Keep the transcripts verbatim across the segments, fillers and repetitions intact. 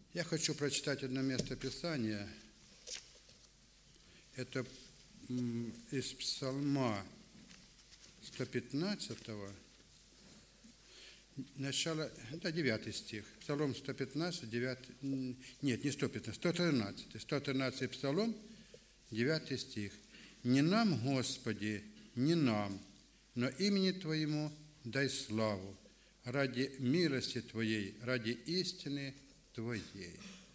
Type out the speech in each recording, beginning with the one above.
Я хочу прочитать одно место Писания. Это из Псалма сто пятнадцатого, начало, это девятый стих. Псалом сто пятнадцать, девятый, нет, не сто пятнадцать, сто тринадцать. сто тринадцатый Псалом, девятый стих. «Не нам, Господи, не нам, но имени Твоему дай славу, ради милости Твоей, ради истины Твоей».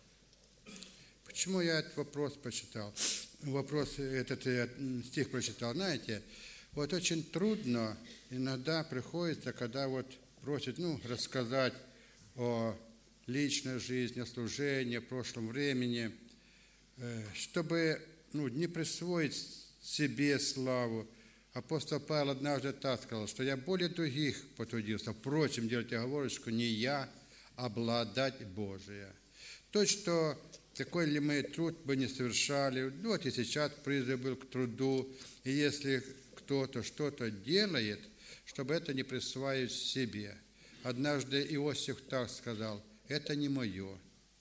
Почему я этот вопрос прочитал? Вопрос, этот стих прочитал, знаете, вот очень трудно иногда приходится, когда вот просят, ну, рассказать о личной жизни, о служении, о прошлом времени, чтобы, ну, не присвоить себе славу. Апостол Павел однажды так сказал, что я более других потрудился. Впрочем, делайте оговорочку, не я, а благодать Божия. То, что какой ли мы труд бы не совершали, вот и сейчас призыв был к труду, и если кто-то что-то делает, чтобы это не присваивать себе. Однажды Иосиф так сказал, это не мое.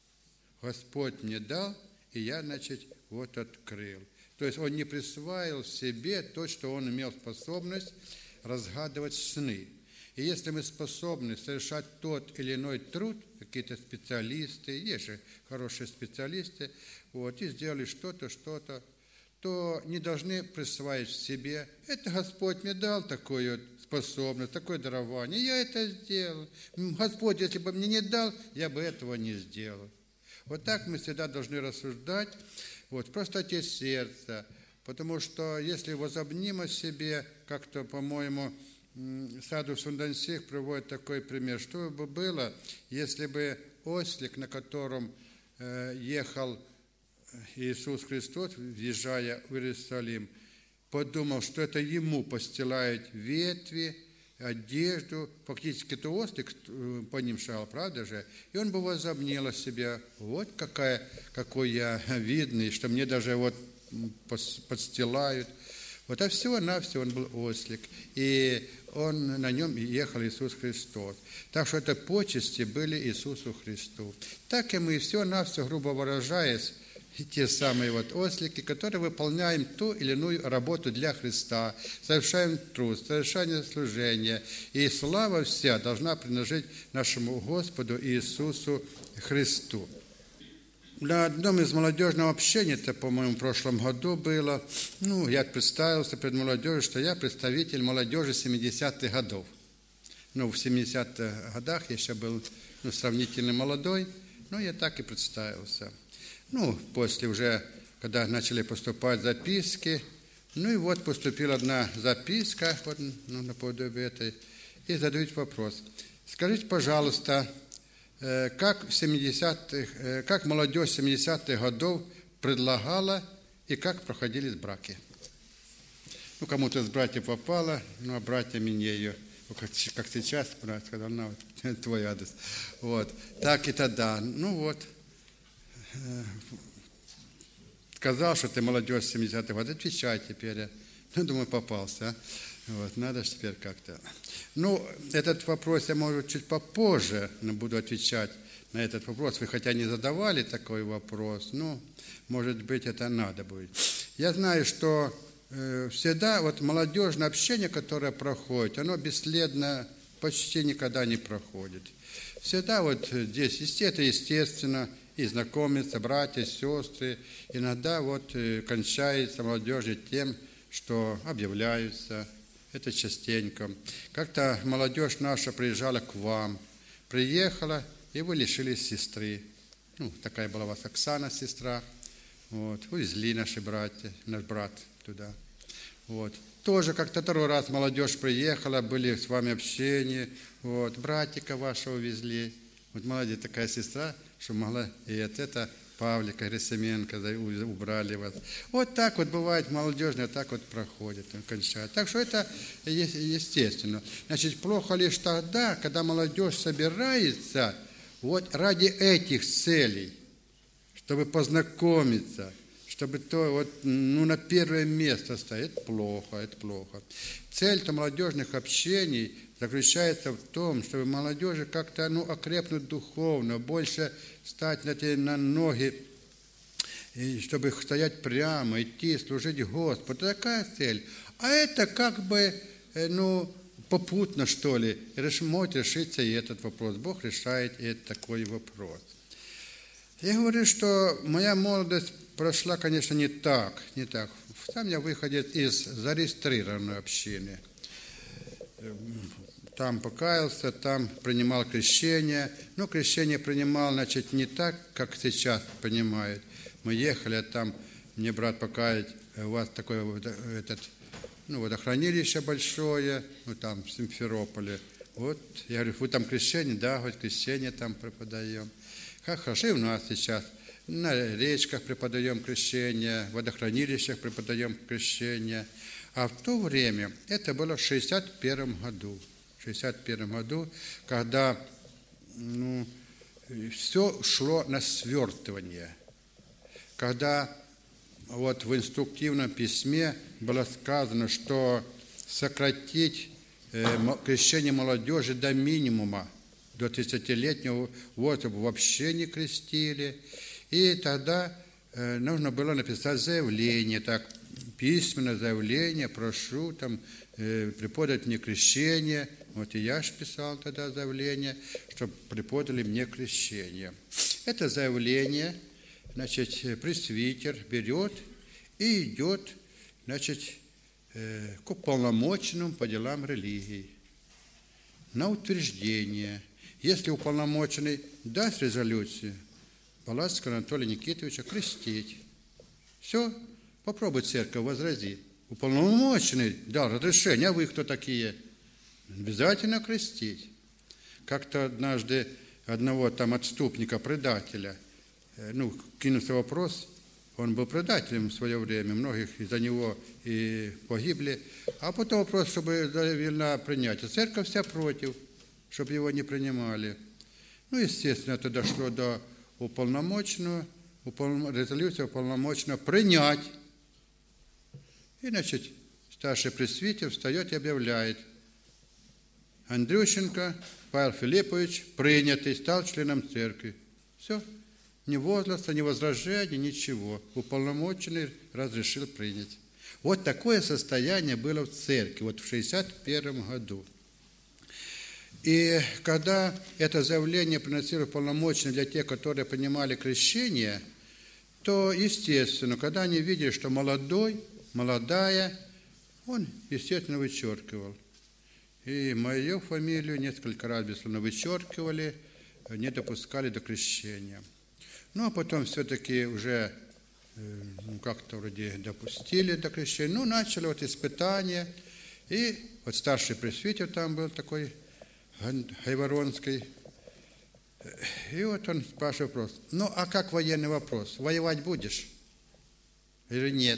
Господь мне дал, и я, значит, вот открыл. То есть он не присваивал себе то, что он имел способность разгадывать сны. И если мы способны совершать тот или иной труд, какие-то специалисты, есть же хорошие специалисты, вот, и сделали что-то, что-то, то не должны присваивать себе. Это Господь мне дал такую способность, такое дарование, я это сделал. Господь, если бы мне не дал, я бы этого не сделал. Вот так мы всегда должны рассуждать, вот, в простоте сердца, потому что если возомним о себе, как-то, по-моему, Саду Сундансих приводит такой пример, что бы было, если бы ослик, на котором э, ехал Иисус Христос, въезжая в Иерусалим, подумал, что это ему постилают ветви, одежду, фактически это ослик по ним шагал, правда же? И он бы возомнил о себе, вот какая, какой я видный, что мне даже вот подстилают. Вот, а всего-навсего он был ослик, и он, на нем ехал Иисус Христос. Так что это почести были Иисусу Христу. Так и мы всего-навсего, грубо выражаясь, те самые вот ослики, которые выполняем ту или иную работу для Христа, совершаем труд, совершаем служение. И слава вся должна принадлежать нашему Господу Иисусу Христу. На одном из молодежного общения, это, по-моему, в прошлом году было, ну, я представился перед молодежью, что я представитель молодежи семидесятых годов. Ну, в семидесятых годах я еще был, ну, сравнительно молодой, но я так и представился. Ну, после уже, когда начали поступать записки, ну, и вот поступила одна записка, вот, ну, наподобие этой, и задают вопрос. Скажите, пожалуйста, как, в семидесятых, как молодежь семидесятых годов предлагала и как проходились браки. Ну, кому-то из братьев попало, ну, а братья мне ее, как, как сейчас, брат сказал, на, вот, твой адрес. Вот, так и тогда, ну вот, сказал, что ты молодежь семидесятых годов, отвечай теперь. Ну, думаю, попался, а? Вот, надо же теперь как-то. Ну, этот вопрос я, может, чуть попозже буду отвечать на этот вопрос. Вы хотя не задавали такой вопрос, но, может быть, это надо будет. Я знаю, что э, всегда вот молодежное общение, которое проходит, оно бесследно почти никогда не проходит. Всегда вот здесь, это естественно, и знакомятся братья, сестры. Иногда вот э, кончается молодежь тем, что объявляются. Это частенько. Как-то молодежь наша приезжала к вам, приехала, и вы лишились сестры. Ну, такая была у вас Оксана, сестра. Вот. Увезли наши братья, наш брат туда. Вот. Тоже как-то второй раз молодежь приехала, были с вами общения. Вот. Братика вашего увезли. Вот молодец такая сестра, что могла и от это Павлика, Герасименко убрали вас. Вот так вот бывает молодежное, так вот проходит, кончает. Так что это естественно. Значит, плохо лишь тогда, когда молодежь собирается вот ради этих целей, чтобы познакомиться, чтобы то вот, ну, на первое место ставить. Это плохо, это плохо. Цель-то молодежных общений заключается в том, чтобы молодежи как-то ну, окрепнуть духовно, больше стать на, те, на ноги, и чтобы стоять прямо, идти, служить Господу. Такая цель. А это как бы, ну, попутно, что ли, может решиться и этот вопрос. Бог решает и такой вопрос. Я говорю, что моя молодость прошла, конечно, не так, не так. Сам я выходец из зарегистрированной общины. Там покаялся, там принимал крещение. Но крещение принимал, значит, не так, как сейчас понимают. Мы ехали, там мне брат покаять, у вас такое вот этот, ну, водохранилище большое, ну, там, в Симферополе. Вот, я говорю, вы там крещение? Да, хоть крещение там преподаем. Как хорошо, и у нас сейчас на речках преподаем крещение, в водохранилищах преподаем крещение. А в то время, это было в шестьдесят первом году, в шестьдесят первом году, когда ну, все шло на свертывание, когда вот в инструктивном письме было сказано, что сократить э, крещение молодежи до минимума, до тридцатилетнего возраста вообще не крестили. И тогда э, нужно было написать заявление, так, письменное заявление, прошу там э, преподать мне крещение. Вот и я же писал тогда заявление, чтобы преподали мне крещение. Это заявление, значит, пресвитер берет и идет, значит, э, к уполномоченному по делам религии на утверждение. Если уполномоченный даст резолюцию, Палацкого Анатолия Никитовича крестить. Все, попробуй церковь, возрази. Уполномоченный дал разрешение, а вы кто такие? Обязательно крестить. Как-то однажды одного там отступника, предателя, ну, кинулся вопрос, он был предателем в свое время, многих из-за него и погибли, а потом вопрос, чтобы заявлено принятие. Церковь вся против, чтобы его не принимали. Ну, естественно, это дошло до уполномоченного, резолюция уполномоченного принять. И, значит, старший пресвитер встает и объявляет: Андрющенко Павел Филиппович принятый, стал членом церкви. Все. Ни возраста, ни возражений, ничего. Уполномоченный разрешил принять. Вот такое состояние было в церкви, вот в шестьдесят первом году. И когда это заявление приносили уполномоченные для тех, которые принимали крещение, то, естественно, когда они видели, что молодой, молодая, он, естественно, вычеркивал. И мою фамилию несколько раз, бессловно, вычеркивали, не допускали до крещения. Ну, а потом все-таки уже ну, как-то вроде допустили до крещения. Ну, начали вот испытания. И вот старший пресвитер там был такой, Гайворонский. И вот он спрашивает вопрос: ну, а как военный вопрос? Воевать будешь? Или нет?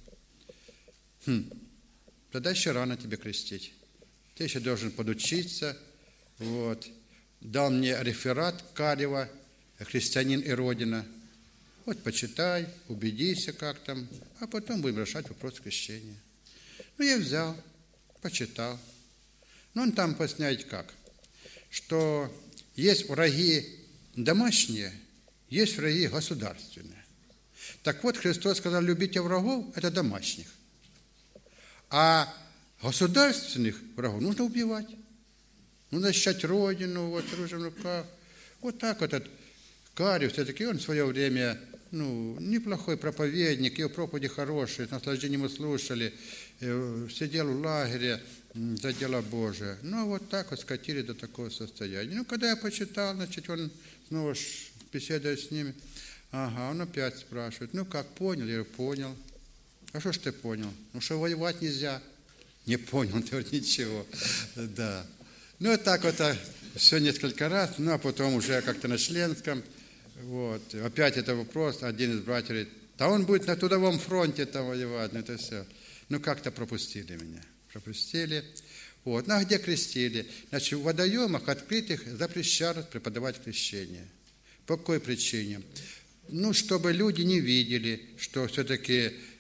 Хм, тогда еще рано тебе крестить. Ты еще должен подучиться. Вот. Дал мне реферат Карева, «Христианин и Родина». Вот почитай, убедись, как там, а потом будем решать вопрос крещения. Ну, я взял, почитал. Ну, он там поясняет как, что есть враги домашние, есть враги государственные. Так вот, Христос сказал: любите врагов, это домашних. А государственных врагов нужно убивать. Нужно защищать Родину, вот, оружием в руках. Вот так вот этот Карев, все-таки он в свое время, ну, неплохой проповедник, его проповеди хорошие, с наслаждением мы слушали, сидел в лагере за дело Божие. Ну, вот так вот скатили до такого состояния. Ну, когда я почитал, значит, он снова беседует с ними. Ага, он опять спрашивает: ну, как, понял? Я говорю: понял. А что ж ты понял? Ну, что воевать нельзя. Не понял, ты говоришь, ничего. Да. Ну, вот так вот все несколько раз, ну, а потом уже как-то на членском. Вот. Опять это вопрос, один из братьев говорит: да он будет на трудовом фронте там воевать, ну, это все. Ну, как-то пропустили меня. Пропустили. Вот. Ну, а где крестили? Значит, в водоемах открытых запрещают преподавать крещение. По какой причине? Ну, чтобы люди не видели, что все-таки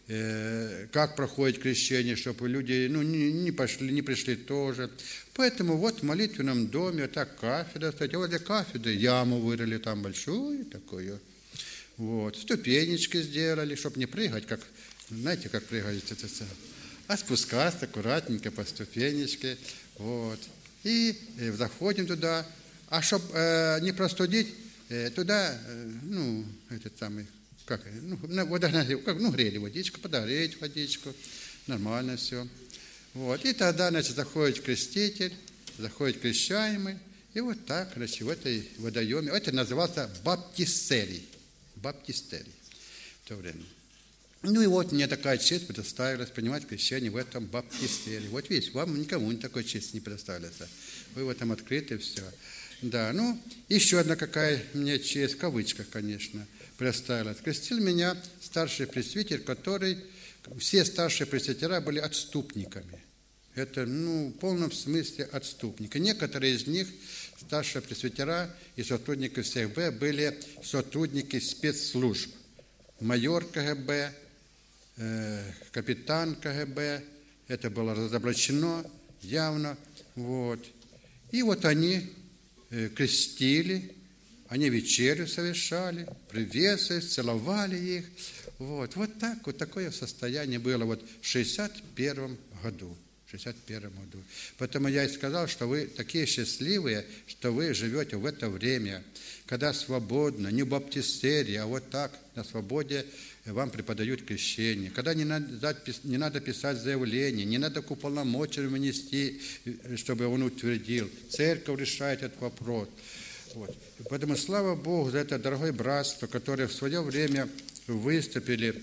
э, как проходит крещение, чтобы люди ну, не, не, пошли, не пришли тоже. Поэтому вот в молитвенном доме так кафедра, кстати, возле кафедры яму вырыли там большую такую. Вот. Ступенечки сделали, чтобы не прыгать, как, знаете, как прыгать, это, а спускаться аккуратненько по ступенечке. Вот. И э, заходим туда. А чтобы э, не простудить, э, туда, э, ну, этот самый, как, ну, водогнали, как, ну, грели водичку, подогреть водичку, нормально все. Вот. И тогда, значит, заходит креститель, заходит крещаемый, и вот так, значит, в этой водоеме, это назывался баптистерий, баптистерий в то время. Ну и вот мне такая честь предоставилась принимать крещение в этом баптистерии. Вот видите, вам никому не такой честь не предоставилась. Вы в этом открыты, все. Да, ну, еще одна какая мне честь, в кавычках, конечно, представилась. Крестил меня старший пресвитер, который, все старшие пресвитера были отступниками. Это, ну, в полном смысле отступники. Некоторые из них, старшие пресвитера и сотрудники всех Б, были сотрудники спецслужб. Майор КГБ, э, капитан КГБ, это было разоблачено явно. Вот. И вот они крестили, они вечерю совершали, приветствовали, целовали их. Вот, вот так, вот такое состояние было вот в шестьдесят первом году. В шестьдесят первом году. Поэтому я и сказал, что вы такие счастливые, что вы живете в это время, когда свободно, не в баптистерии, а вот так, на свободе вам преподают крещение. Когда не надо, не надо писать заявление, не надо к уполномоченному внести, чтобы он утвердил. Церковь решает этот вопрос. Вот. Поэтому слава Богу за это дорогое братство, которое в свое время выступили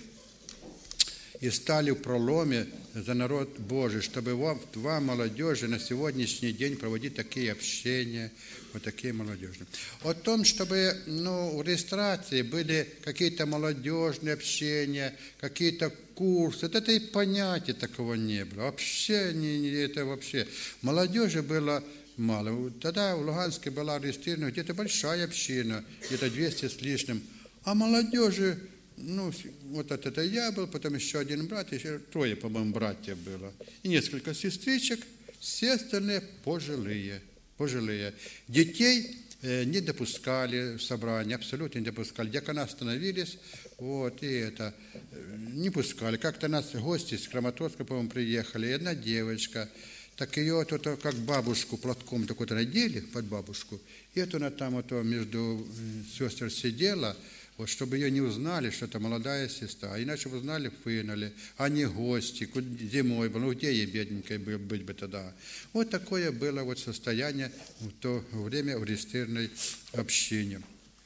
и стали в проломе за народ Божий, чтобы вам, два молодежи на сегодняшний день проводить такие общения, вот такие молодежи. О том, чтобы ну, в регистрации были какие-то молодежные общения, какие-то курсы, вот это и понятия такого не было. Вообще, не, не, это вообще. Молодежи было мало. Тогда в Луганске была регистрирована где-то большая община, где-то двести с лишним, а молодежи, ну, вот это я был, потом еще один брат, еще трое, по-моему, братьев было. И несколько сестричек, все остальные пожилые. пожилые. Детей э, не допускали в собрание, абсолютно не допускали. Дьякона остановились, вот, и это, э, не пускали. Как-то нас гости с Краматорска, по-моему, приехали, и одна девочка, так ее тут как бабушку платком такой-то надели под бабушку, и это она там вот, между сестер сидела, вот, чтобы ее не узнали, что это молодая сестра. А иначе бы узнали, выгнали. А не гости, зимой было. Ну, где ей бедненькой быть бы тогда? Вот такое было вот состояние в то время в регистрированной общине.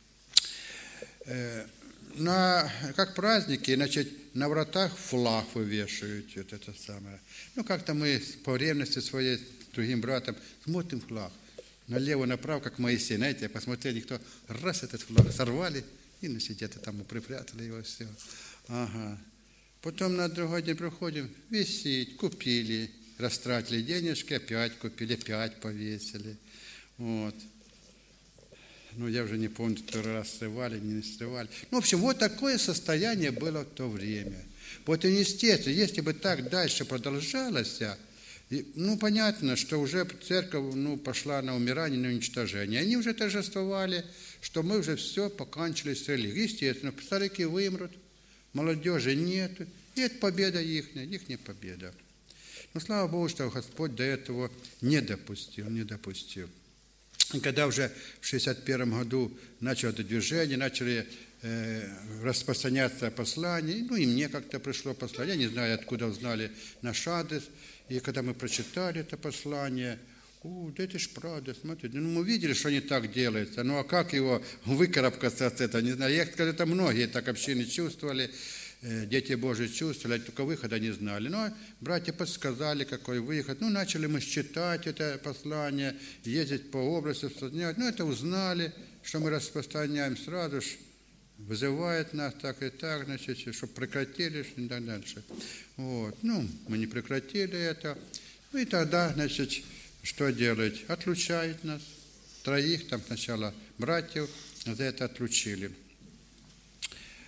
На, как праздники, значит, на вратах флаг вывешивают. Вот это самое. Ну, как-то мы по ревности своей с другим братом смотрим флаг. Налево-направо, как Моисей. Знаете, посмотрели, кто раз этот флаг сорвали, и значит, где-то там мы припрятали его, все. Ага. Потом на другой день приходим, висит, купили, растратили денежки, опять купили, опять повесили. Вот. Ну, я уже не помню, второй раз срывали, не срывали. Ну, в общем, вот такое состояние было в то время. Вот и естественно, если бы так дальше продолжалось, ну, понятно, что уже церковь ну, пошла на умирание, на уничтожение. Они уже торжествовали, что мы уже все покончили с религией. Естественно, старики вымрут, молодежи нет, и это победа их, их не победа. Но слава Богу, что Господь до этого не допустил, не допустил. И когда уже в шестьдесят первом году начало это движение, начали э, распространяться послания, ну и мне как-то пришло послание, я не знаю, откуда узнали наш адрес, и когда мы прочитали это послание, о, да это ж правда, смотрите, ну мы видели, что не так делается, ну а как его выкарабкаться от этого, не знаю, я скажу, это многие так общины чувствовали, дети Божьи чувствовали, только выхода не знали. Но братья подсказали, какой выход. Ну, начали мы читать это послание, ездить по области, распространять. Ну, это узнали, что мы распространяем сразу же, вызывает нас так и так, значит, чтобы прекратили, и так дальше. Вот. Ну, мы не прекратили это. Ну, и тогда, значит, что делать? Отлучают нас. Троих там сначала братьев за это отлучили.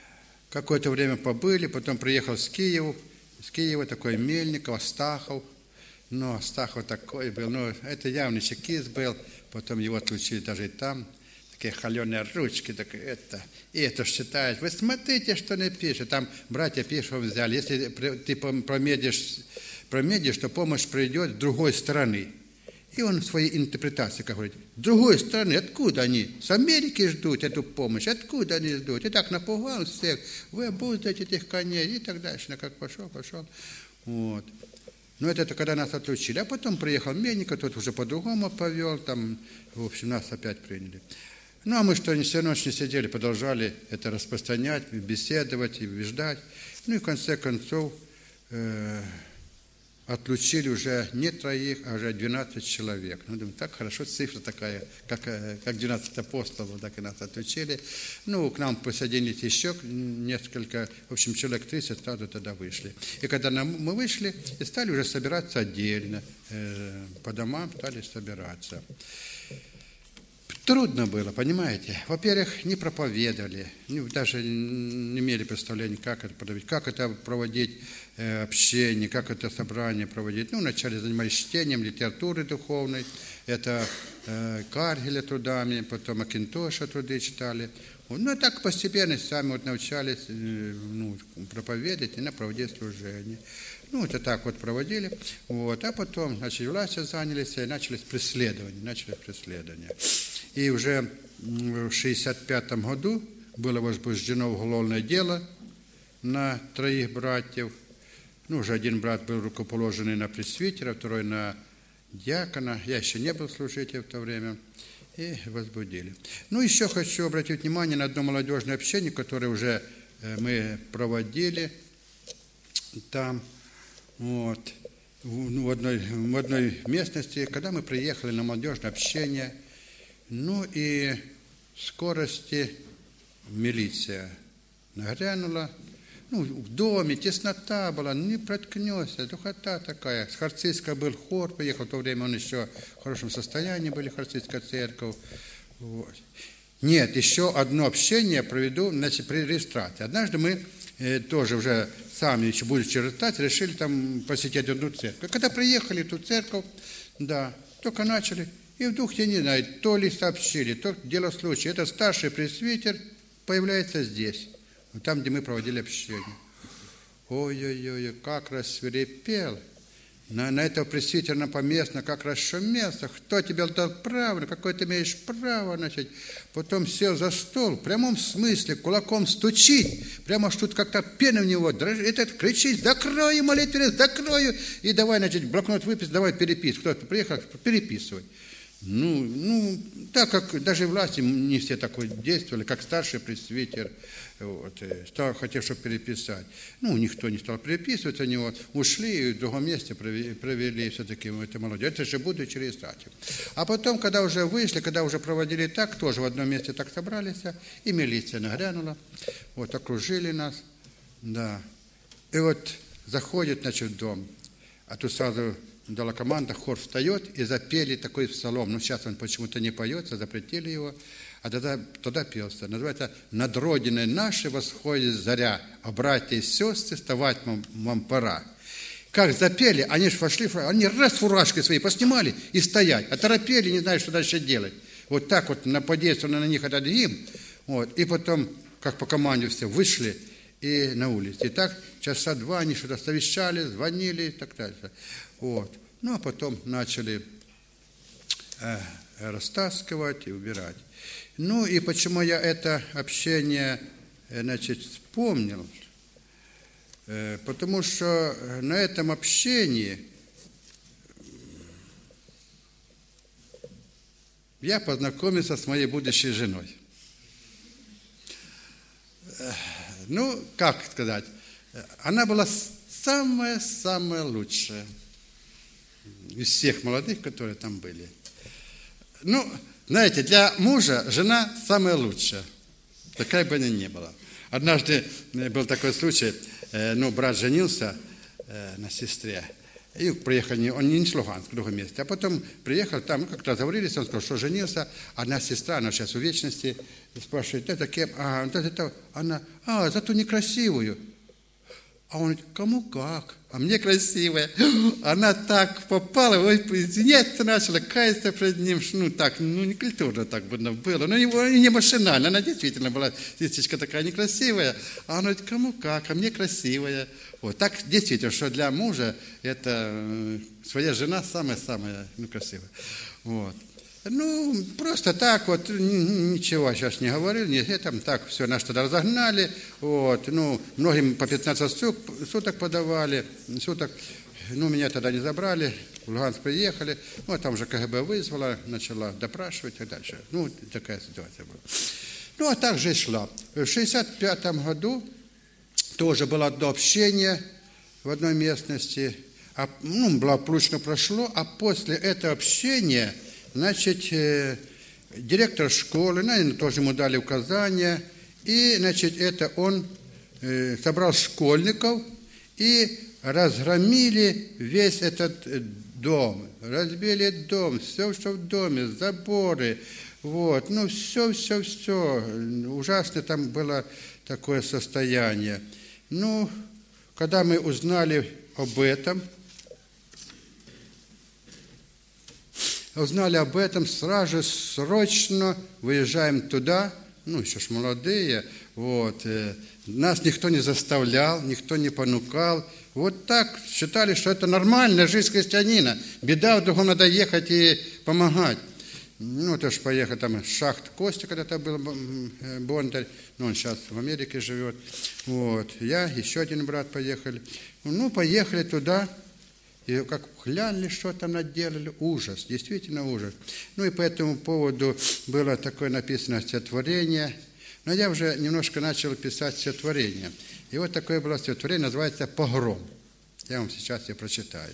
Какое-то время побыли, потом приехал с Киева, с Киева такой Мельников, Астахов. Ну, Астахов такой был, ну, это явный чекист был, потом его отлучили даже и там. Такие холеные ручки, так это, и это считает. Вы смотрите, что не пишет. Там братья пишут, взяли. Если ты промедишь, промедишь, то помощь придет с другой стороны. И он в своей интерпретации как говорит, с другой стороны, откуда они? С Америки ждут эту помощь, откуда они ждут? И так напугал всех, вы обуздаете этих коней, и так дальше. Как пошел, пошел. Вот. Но это, это когда нас отлучили. А потом приехал Мельников, тот уже по-другому повел, там, в общем, нас опять приняли. Ну, а мы что, всю ночь не сидели, продолжали это распространять, беседовать и убеждать. Ну, и в конце концов э, отлучили уже не троих, а уже двенадцать человек. Ну, думаю, так хорошо, цифра такая, как, как двенадцать апостолов, так и нас отлучили. Ну, к нам присоединились еще несколько, в общем, человек тридцать сразу тогда вышли. И когда нам, мы вышли, и стали уже собираться отдельно, э, по домам стали собираться. Трудно было, понимаете? Во-первых, не проповедовали, даже не имели представления, как это проводить, как это проводить э, общение, как это собрание проводить. Ну, вначале занимались чтением литературы духовной, это э, Каргеля трудами, потом Макинтоша труды читали. Ну, так постепенно сами вот научались э, ну, проповедовать и на проводить служение. Ну, это так вот проводили. Вот. А потом, значит, власти занялись и начались преследования. Начались преследования. И уже в шестьдесят пятом году было возбуждено уголовное дело на троих братьев. Ну, уже один брат был рукоположенный на пресвитера, второй на диакона. Я еще не был служителем в то время. И возбудили. Ну, еще хочу обратить внимание на одно молодежное общение, которое уже мы проводили там. Вот, в одной, в одной местности, когда мы приехали на молодежное общение, ну и в скорости милиция нагрянула, ну, в доме теснота была, не проткнешься, духота такая. С Харцизска был хор, приехал, в то время он еще в хорошем состоянии были, Харцизская церковь. Вот. Нет, еще одно общение проведу, значит, при регистрации. Однажды мы э, тоже уже сами, еще будучи регистрации, решили там посетить одну церковь. Когда приехали в ту церковь, да, только начали, и вдруг, я не знаю, то ли сообщили, то дело случая, это старший пресвитер появляется здесь, там, где мы проводили общение. Ой-ой-ой, как рассвирепел. На, на этого пресвитера поместно, как расшумелся. Кто тебе дал право? Какое ты имеешь право? Значит, потом сел за стол, в прямом смысле, кулаком стучить. Прямо что-то как-то пена в него дрожит. Этот кричит, закрою молитвенность, закрою. И давай, значит, блокнот выписать, давай переписывай. Кто-то приехал, переписывай. Ну, ну, так как даже власти не все такое действовали, как старший пресвитер, вот, стал, хотел, чтобы переписать. Ну, никто не стал переписывать, они вот ушли и в другом месте провели, провели все-таки это молодежь. Это же будучи регистрацией. А потом, когда уже вышли, когда уже проводили так, тоже в одном месте так собрались, и милиция нагрянула, вот, окружили нас, да. И вот заходит, значит, в дом, а тут сразу дала команда, хор встает, и запели такой псалом. Ну, сейчас он почему-то не поется, запретили его. А тогда, тогда пелся. Называется «Над Родиной нашей восходит заря, а братья и сестры, вставать вам, вам пора». Как запели, они же вошли, они раз фуражки свои поснимали и стоять. Оторопели, не знают, что дальше делать. Вот так вот подействовали на них этот гимн. Вот. И потом, как по команде все, вышли и на улицу. И так часа два они что-то совещали, звонили и так далее. Вот. Ну, а потом начали э, растаскивать и убирать. Ну, и почему я это общение, значит, вспомнил? Э, потому что на этом общении я познакомился с моей будущей женой. Э, ну, как сказать, она была самая-самая лучшая из всех молодых, которые там были. Ну, знаете, для мужа жена самая лучшая. Такая бы она ни была. Однажды был такой случай, ну, брат женился на сестре. И приехали, он не с Луганска, в другом месте. А потом приехал, там как-то разговорились, он сказал, что женился. Одна сестра, она сейчас в вечности, спрашивает, это кем? А, это, это, она, а, зато некрасивую. А он говорит, кому как? А мне красивая. Она так попала, ой, извиняться начала, каяться пред ним. Ну, так, ну, не культурно так было. Ну, не, не машинально. Она действительно была, сестричка такая некрасивая. А она говорит, кому как? А мне красивая. Вот, так действительно, что для мужа это своя жена самая-самая, ну, красивая. Вот. Ну, просто так вот, ничего сейчас не говорил, не там так все нас тогда разогнали, вот, ну, многим по пятнадцать суток подавали, суток, ну, меня тогда не забрали, в Луганск приехали, вот, там же КГБ вызвала, начала допрашивать и так дальше, ну, такая ситуация была. Ну, а так же шла. В шестьдесят пятом году тоже было одно общение в одной местности, а, ну, благополучно прошло, а после этого общения, значит, э, директор школы, наверное, тоже ему дали указания, и, значит, это он э, собрал школьников и разгромили весь этот дом, разбили дом, все, что в доме, заборы, вот, ну, все, все, все, ужасно там было такое состояние. Ну, когда мы узнали об этом, узнали об этом, сразу же срочно выезжаем туда, ну, еще ж молодые, вот, э, нас никто не заставлял, никто не понукал, вот так считали, что это нормальная жизнь христианина, беда, в другом надо ехать и помогать. Ну, это ж поехать, там, шахт Костя когда-то был, Бондарь, ну, он сейчас в Америке живет, вот, я, еще один брат поехали, ну, поехали туда. И как глянули, что там наделали, ужас, действительно ужас. Ну и по этому поводу было такое написано стихотворение, но я уже немножко начал писать стихотворение. И вот такое было стихотворение, называется «Погром». Я вам сейчас ее прочитаю.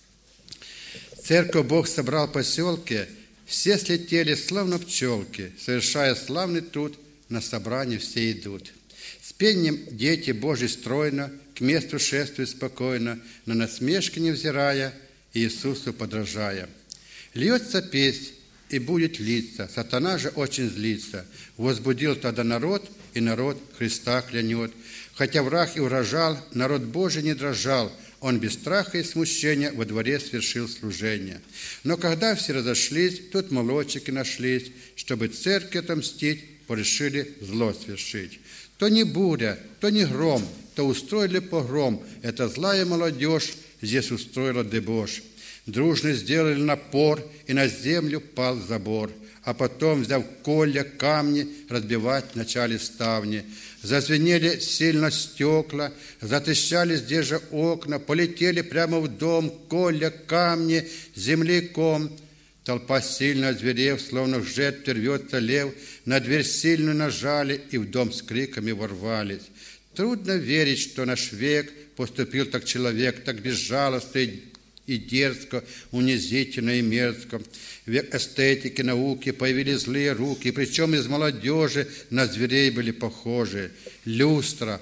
«Церковь Бог собрал в поселке, все слетели, словно пчелки, совершая славный труд, на собрание все идут. С пением дети Божьи стройно, к месту шествуют спокойно, на насмешки невзирая, Иисусу подражая. Льется песнь, и будет литься, сатана же очень злится. Возбудил тогда народ, и народ Христа клянет. Хотя враг и угрожал, народ Божий не дрожал, он без страха и смущения во дворе свершил служение. Но когда все разошлись, тут молодчики нашлись, чтобы церкви отомстить, порешили зло свершить. То не буря, то не гром, то устроили погром. Эта злая молодежь здесь устроила дебош. Дружно сделали напор, и на землю пал забор. А потом, взяв колья, камни, разбивать начали ставни. Зазвенели сильно стекла, затрещали здесь же окна, полетели прямо в дом колья, камни, земляком. Толпа сильно озверев, словно в жертве рвется лев, на дверь сильно нажали и в дом с криками ворвались. Трудно верить, что наш век поступил так человек, так безжалостно и дерзко, унизительно и мерзко. Век эстетики, науки, появились злые руки, причем из молодежи на зверей были похожи. Люстра,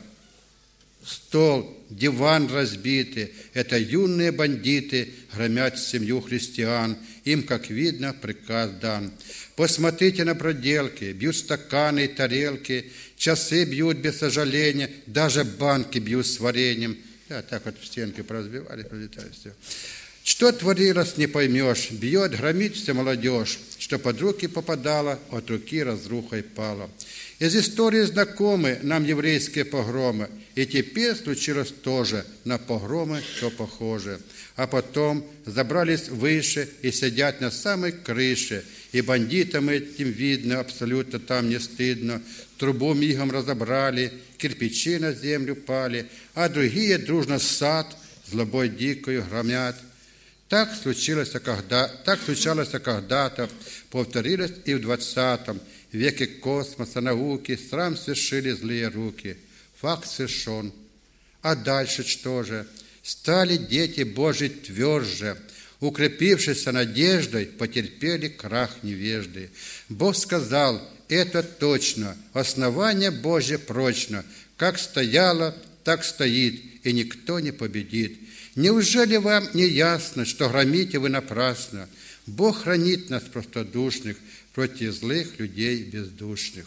стол, диван разбиты, это юные бандиты громят семью христиан. Им, как видно, приказ дан. Посмотрите на проделки, бьют стаканы и тарелки, часы бьют без сожаления, даже банки бьют с вареньем. Да, так вот в стенки поразбивали, пролетает все. Что творилось, не поймешь, бьет, громит вся молодежь, что под руки попадало, от руки разрухой пало. Из истории знакомы нам еврейские погромы, и теперь случилось тоже на погромы, что похоже. А потом забрались выше и сидят на самой крыше, и бандитам этим видно, абсолютно там не стыдно. Трубу мигом разобрали, кирпичи на землю пали, а другие дружно сад злобой дикою громят. Так случилось, когда, так случалось когда-то, повторилось и в двадцатом веке космоса, науки, срам свершили злые руки. Факт совершен. А дальше что же? Стали дети Божьи тверже, укрепившись надеждой, потерпели крах невежды. Бог сказал, это точно, основание Божье прочно, как стояло, так стоит, и никто не победит. Неужели вам не ясно, что громите вы напрасно? Бог хранит нас простодушных против злых людей бездушных.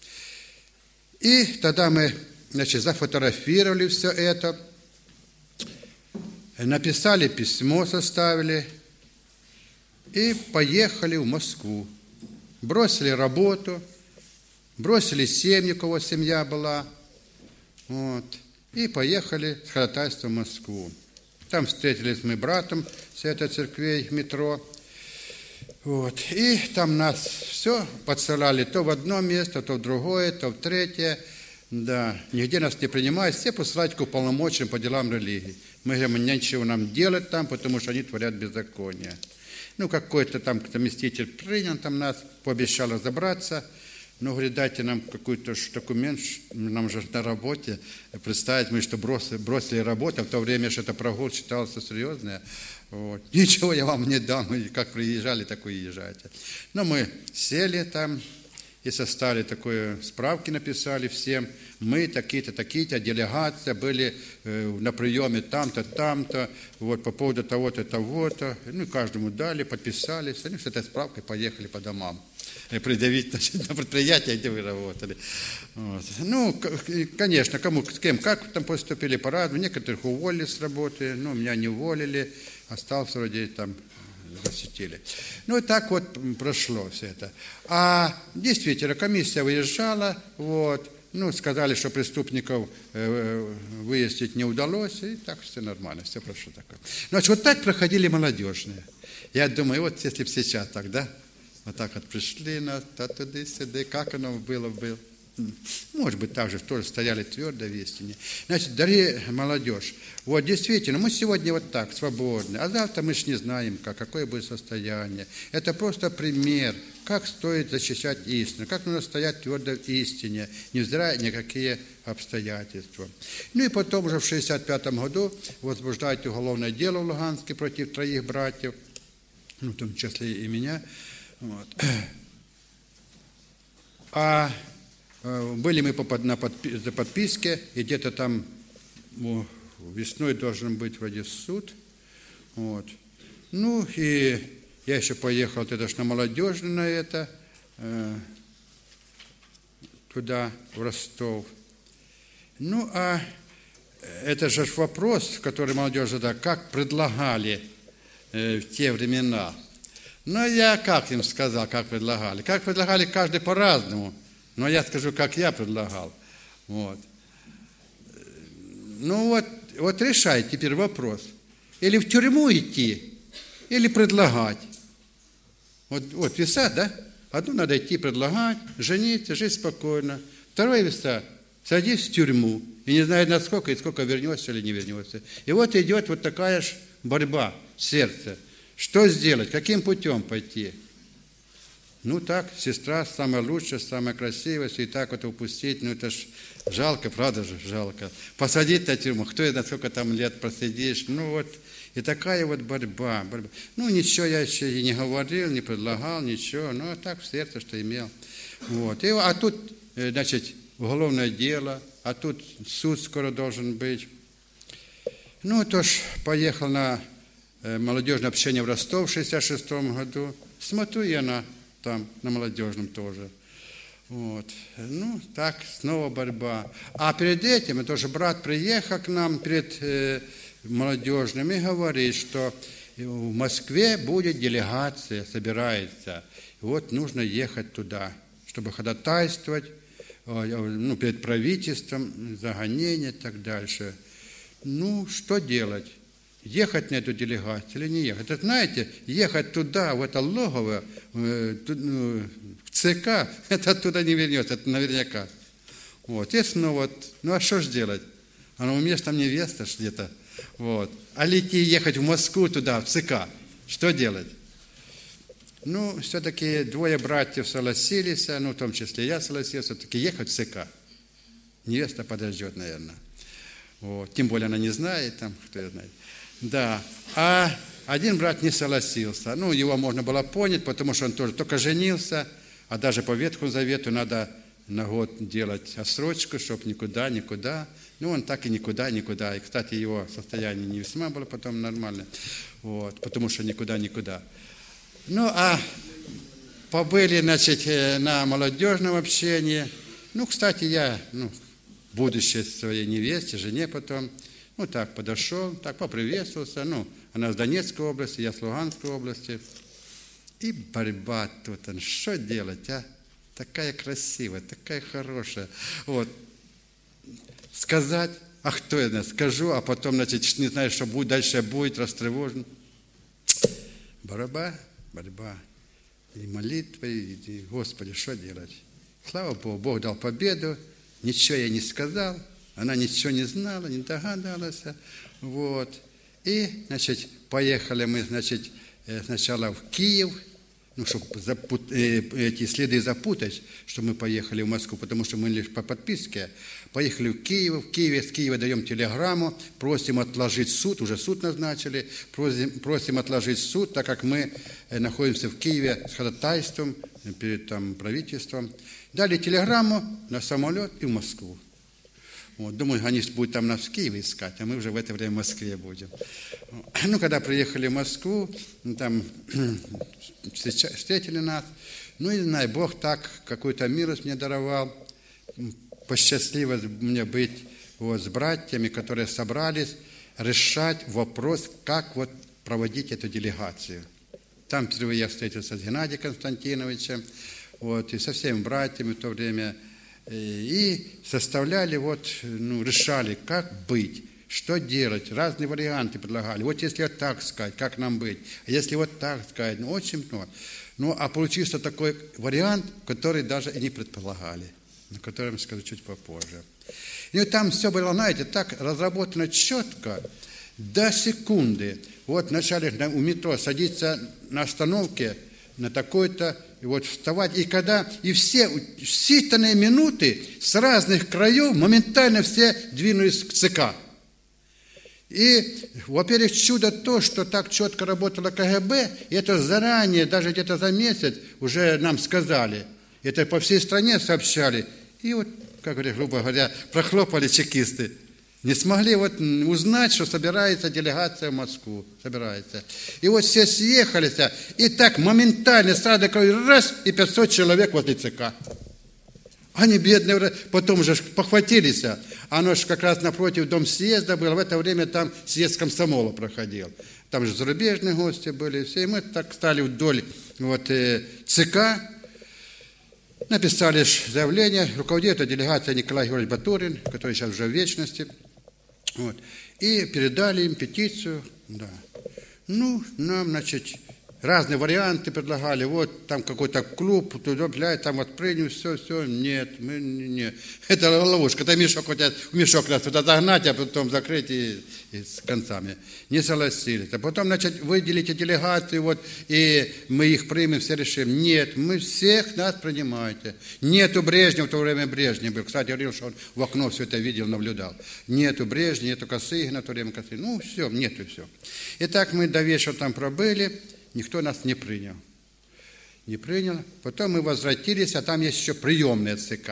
И тогда мы, значит, зафотографировали все это, написали письмо, составили и поехали в Москву. Бросили работу, бросили семьи, у кого семья была, вот, и поехали с ходатайством в Москву. Там встретились мы братом с этой церквей в метро. Вот. И там нас все подсылали то в одно место, то в другое, то в третье. Да, нигде нас не принимают, все посылают к уполномоченным по делам религии. Мы говорим, нечего нам делать там, потому что они творят беззаконие. Ну, какой-то там заместитель принял там нас, пообещал разобраться. Ну, говорит, дайте нам какой-то документ, нам же на работе. Представить мы, что бросили, бросили работу, а в то время что это прогул считалось серьезное. Вот. Ничего я вам не дам, как приезжали, так и езжайте. Но мы сели там и составили такое, справки написали всем. Мы такие-то, такие-то, делегация, были э, на приеме там-то, там-то, вот, по поводу того-то, того-то. Ну, каждому дали, подписались. Они с этой справкой поехали по домам. Придавить, значит, на предприятие, где вы работали. Вот. Ну, конечно, кому, с кем, как там поступили по-разному. Некоторых уволили с работы, ну, меня не уволили, остался вроде там, засетили. Ну, и так вот прошло все это. А действительно, комиссия выезжала, вот, ну, сказали, что преступников э, выяснить не удалось, и так все нормально, все прошло такое. Значит, вот так проходили молодежные. Я думаю, вот если бы сейчас так, да, вот так вот пришли нас, туда-сюда, как оно было бы. Может быть, так же тоже стояли твердо в истине. Значит, дорогие молодежь, вот действительно, мы сегодня вот так, свободны, а завтра мы ж не знаем, как, какое будет состояние. Это просто пример, как стоит защищать истину, как нужно стоять твердо в истине, невзирая ни какие обстоятельства. Ну и потом уже в шестьдесят пятом году возбуждают уголовное дело в Луганске против троих братьев, ну, в том числе и меня. Вот. А были мы на подписке, и где-то там ну, весной должен быть вроде суд. Вот. Ну, и я еще поехал тогда ж на молодежный на это, э, туда, в Ростов. Ну, а это же вопрос, который молодежь задала, как предлагали э, в те времена. Ну, я как им сказал, как предлагали? Как предлагали каждый по-разному. Но я скажу, как я предлагал. Вот. Ну вот, вот решай теперь вопрос. Или в тюрьму идти, или предлагать. Вот, вот веса, да? Одну надо идти предлагать, жениться, жить спокойно. Второе веса, садись в тюрьму. И не знаю, насколько, и сколько вернешься или не вернешься. И вот идет вот такая же борьба в сердце. Что сделать, каким путем пойти? Ну так, сестра самая лучшая, самая красивая, и так вот упустить, ну это ж жалко, правда же, жалко. Посадить на тюрьму, кто знает, сколько там лет просидишь, ну вот, и такая вот борьба, борьба. Ну ничего я еще и не говорил, не предлагал, ничего, ну так в сердце, что имел. Вот. И, а тут, значит, уголовное дело, а тут суд скоро должен быть. Ну, то ж поехал на молодежное общение в Ростов в шестьдесят шестом году, смотрю я на там, на молодежном тоже. Вот. Ну, так, снова борьба. А перед этим, это же брат приехал к нам перед э, молодежным и говорит, что в Москве будет делегация, собирается. И вот нужно ехать туда, чтобы ходатайствовать, ну, перед правительством, за гонение и так дальше. Ну, что делать? Ехать на эту делегацию или не ехать? Это, знаете, ехать туда, в это логово, в ЦК, это оттуда не вернется, это наверняка. Вот, и снова, ну а что ж делать? А ну, у меня же там невеста где-то. Вот. А лети ехать в Москву туда, в ЦК, что делать? Ну, все-таки двое братьев согласились, ну, в том числе я согласился, все-таки ехать в ЦК. Невеста подождет, наверное. Вот. Тем более она не знает, там, кто ее знает. Да, а один брат не согласился. Ну, его можно было понять, потому что он тоже только женился, а даже по Ветхому Завету надо на год делать отсрочку, чтобы никуда, никуда. Ну, он так и никуда, никуда. И, кстати, его состояние не весьма было потом нормально, вот, потому что никуда, никуда. Ну, а побыли, значит, на молодежном общении. Ну, кстати, я, ну, будущей своей невесте, жене потом, ну, так подошел, так поприветствовался. Ну, она с Донецкой области, я с Луганской области. И борьба тут, что делать, а? Такая красивая, такая хорошая. Вот. Сказать, а кто я скажу, а потом, значит, не знаю, что будет, дальше будет, растревожен. Борьба, борьба. И молитвы, и, Господи, что делать? Слава Богу, Бог дал победу, ничего я не сказал, она ничего не знала, не догадалась. Вот. И, значит, поехали мы, значит, сначала в Киев, ну, чтобы запут... эти следы запутать, что мы поехали в Москву, потому что мы лишь по подписке. Поехали в Киев, в Киеве, с Киева даем телеграмму, просим отложить суд, уже суд назначили, просим, просим отложить суд, так как мы находимся в Киеве с ходатайством перед там, правительством. Дали телеграмму на самолет и в Москву. Вот, думаю, они будут там нас в Киеве искать, а мы уже в это время в Москве будем. Ну, когда приехали в Москву, там встретили нас. Ну, и не знаю, Бог так какую-то милость мне даровал. Посчастливилось мне быть вот, с братьями, которые собрались решать вопрос, как вот проводить эту делегацию. Там впервые я встретился с Геннадием Константиновичем, вот, и со всеми братьями в то время. И составляли, вот, ну, решали, как быть, что делать, разные варианты предлагали. Вот если вот так сказать, как нам быть, а если вот так сказать, ну, очень много. Ну, а получился такой вариант, который даже и не предполагали, о котором скажу чуть попозже. И вот там все было, знаете, так разработано четко, до секунды. Вот вначале у метро садиться на остановке на такой-то, и вот вставать, и когда, и все в считанные минуты с разных краев моментально все двинулись к ЦК. И, во-первых, чудо то, что так четко работало КГБ, и это заранее, даже где-то за месяц уже нам сказали, это по всей стране сообщали, и вот, как говоря, грубо говоря, прохлопали чекисты. Не смогли вот узнать, что собирается делегация в Москву. Собирается. И вот все съехались, и так моментально сразу раз, и пятьсот человек возле ЦК. Они, бедные, потом уже похватились. Оно же как раз напротив дом съезда было. В это время там съезд комсомола проходил. Там же зарубежные гости были. Все. И мы так стали вдоль вот, ЦК. Написали заявление. Руководит этой делегацией Николай Георгиевич Батурин, который сейчас уже в вечности. Вот. И передали им петицию. Да. Ну, нам, значит, разные варианты предлагали. Вот там какой-то клуб, туда, блядь, там вот принял, все, все. Нет, мы не. Это ловушка. Это мешок, хотят в мешок нас туда загнать, а потом закрыть и, и с концами. Не согласились. А потом, значит, выделите делегацию, вот, и мы их примем, все решим. Нет, мы всех нас принимаете. Нету Брежнева, в то время Брежнев был. Кстати, говорил, что он в окно все это видел, наблюдал. Нету Брежнева, нету Косыгина, в то время Косыгина. Ну, все, нету все. И так мы до вечера там пробыли. Никто нас не принял. Не принял. Потом мы возвратились, а там есть еще приемная ЦК.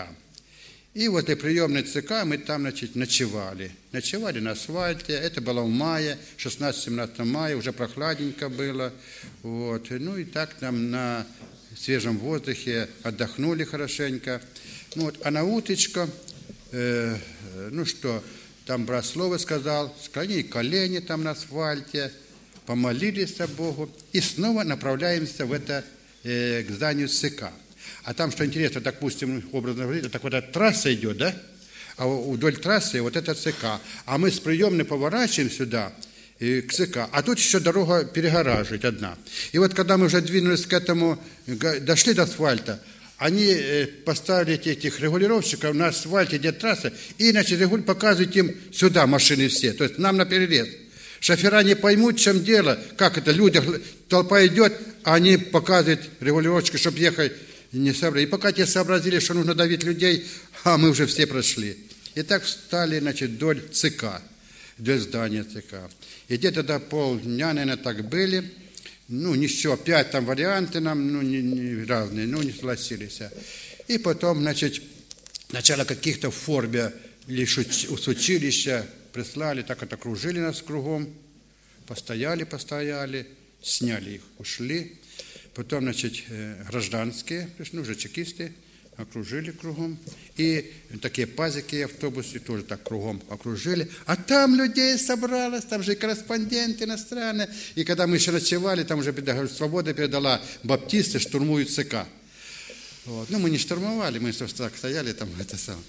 И вот и приемной ЦК мы там, значит, ночевали. Ночевали на асфальте. Это было в мае, шестнадцатого-семнадцатого мая, уже прохладненько было. Вот. Ну и так там на свежем воздухе отдохнули хорошенько. Ну, вот. А на уточку, э, ну что, там брат слово сказал, склони колени там на асфальте, помолились Богу и снова направляемся в это, э, к зданию ЦК. А там, что интересно, допустим, образно говоря, так вот эта трасса идет, да? А вдоль трассы вот это ЦК. А мы с приемной поворачиваем сюда, э, к ЦК. А тут еще дорога перегораживает одна. И вот когда мы уже двинулись к этому, дошли до асфальта, они э, поставили этих регулировщиков на асфальте, где трасса, и, значит, регуль показывают им сюда машины все. То есть нам на перерез. Шофера не поймут, в чем дело, как это, люди, толпа идет, а они показывают регулировщики, чтобы ехать, не сообразили. И пока те сообразили, что нужно давить людей, а мы уже все прошли. И так встали, значит, вдоль ЦК, вдоль здания ЦК. И где-то до полдня, наверное, так были. Ну, ничего, опять там варианты нам, ну, не, не, разные, ну, не согласились. И потом, значит, Сначала каких-то в форме или с училища прислали, так вот окружили нас кругом, постояли, постояли, сняли их, ушли. Потом, значит, гражданские пришли, уже чекисты, окружили кругом. И такие пазики, автобусы тоже так кругом окружили. А там людей собралось, там же корреспонденты иностранные. И когда мы еще ночевали, там уже «Свобода» передала: баптисты штурмуют ЦК. Вот. Ну, мы не штурмовали, мы просто так стояли там, это самое.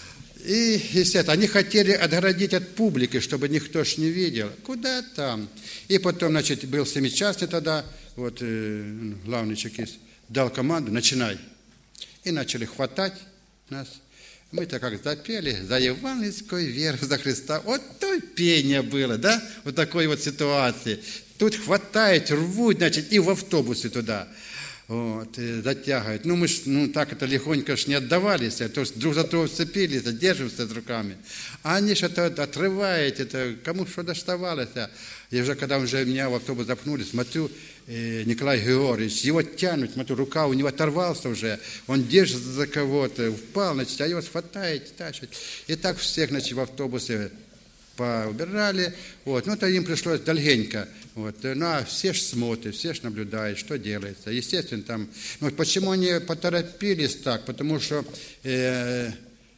И, естественно, они хотели отгородить от публики, чтобы никто ж не видел. Куда там? И потом, значит, был семичастный тогда, вот, э, главный чекист, дал команду: начинай. И начали хватать нас. Мы-то как запели: за евангельскую веру, за Христа. Вот то пение было, да, вот такой вот ситуации. Тут хватает, рвут, значит, и в автобусы туда. Вот, затягивают. Ну, мы ж, ну, так это легонько ж не отдавались, а то друг за друга вцепились, держимся руками. А они ж это отрывают, это кому что доставалось. И уже когда уже меня в автобус запнули, смотрю, э, Николай Георгиевич, его тянут, смотрю, рука у него оторвался уже, он держится за кого-то, упал, значит, а его хватает, тащит. И так всех, значит, в автобусе поубирали, вот, ну, то им пришлось долгенько, вот, ну, а все ж смотрят, все ж наблюдают, что делается, естественно, там, ну, почему они поторопились так, потому что э,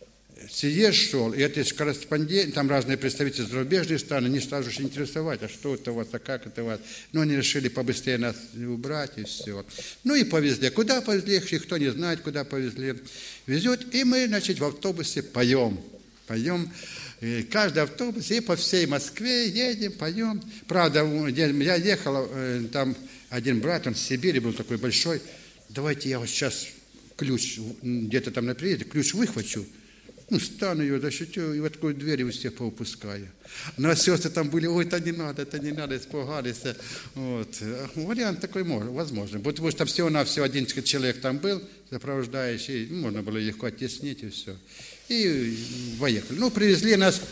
съезд шел, и это корреспондент, там разные представители зарубежных стран, они сразу же интересовать, а что это у вас, а как это у вас, ну, они решили побыстрее нас убрать, и все, ну, и повезли, куда повезли их, никто не знает, куда повезли, везет, и мы, значит, в автобусе поем, поем, и каждый автобус, и по всей Москве едем, поем. Правда, я ехал, там один брат, он в Сибири был такой большой. Давайте я вот сейчас ключ, где-то там на приезде, ключ выхвачу. Ну, стану ее, защитю, и вот такую дверь у всех поупускаю. Ну, а сестры там были: ой, это не надо, это не надо, испугались. Вот. Вариант такой возможен. Потому что там всего-навсего один человек там был, сопровождающий, можно было легко оттеснить, и все. И поехали. Ну, привезли нас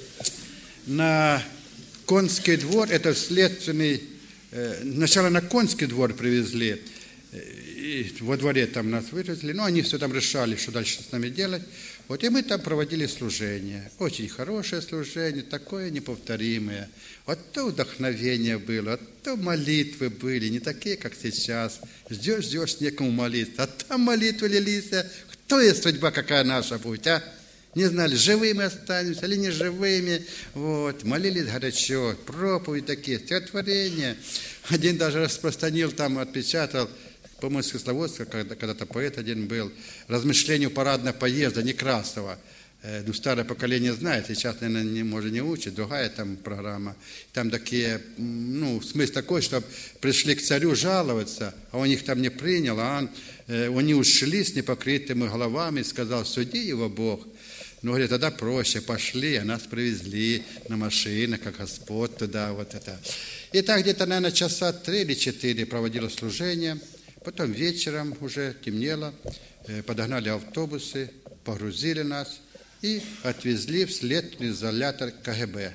на Конский двор, это следственный, э, сначала на Конский двор привезли, и во дворе там нас вывезли, но они все там решали, что дальше с нами делать. Вот, и мы там проводили служение. Очень хорошее служение, такое неповторимое. Вот то вдохновение было, вот то молитвы были, не такие, как сейчас. Ждешь, ждешь, некому молиться. А там молитвы лились. Кто есть судьба, какая наша будет, а? Не знали, живыми останемся или не живыми. Вот. Молились горячо, проповеди такие, стихотворения. Один даже распространил, там отпечатал, по-моему, с Кисловодска, когда-то поэт один был, размышления парадного поезда Некрасова. Ну, старое поколение знает, сейчас, наверное, не, может, не учит, другая там программа. Там такие, ну, смысл такой, что пришли к царю жаловаться, а он их там не принял, а он, э, они ушли с непокрытыми головами, сказал: суди его Бог. Ну, говорит, тогда проще, пошли, а нас привезли на машинах, как Господь туда, вот это. И так где-то, наверное, часа три или четыре проводило служение. Потом вечером уже темнело, подогнали автобусы, погрузили нас и отвезли в следственный изолятор КГБ,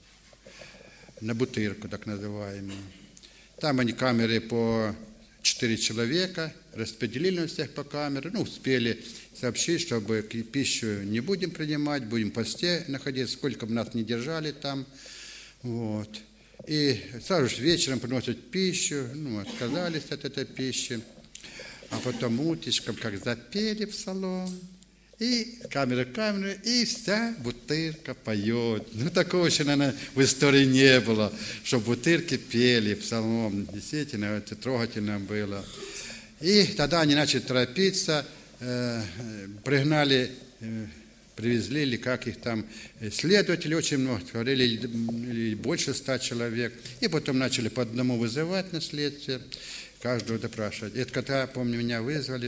на Бутырку, так называемую. Там они камеры по четыре человека, распределили на всех по камерам, ну, успели сообщить, чтобы пищу не будем принимать, будем в посте находиться, сколько бы нас не держали там, вот. И сразу же вечером приносят пищу, ну, отказались от этой пищи, а потом утечком, как запели псалом, и камера камера, и вся Бутырка поет. Ну, такого еще, наверное, в истории не было, чтобы Бутырки пели псалом. Действительно, это трогательно было. И тогда они начали торопиться, э, пригнали, э, привезли, или как их там, следователи очень много, говорили, больше ста человек. И потом начали по одному вызывать на следствие, каждого допрашивать. Это когда, помню, меня вызвали,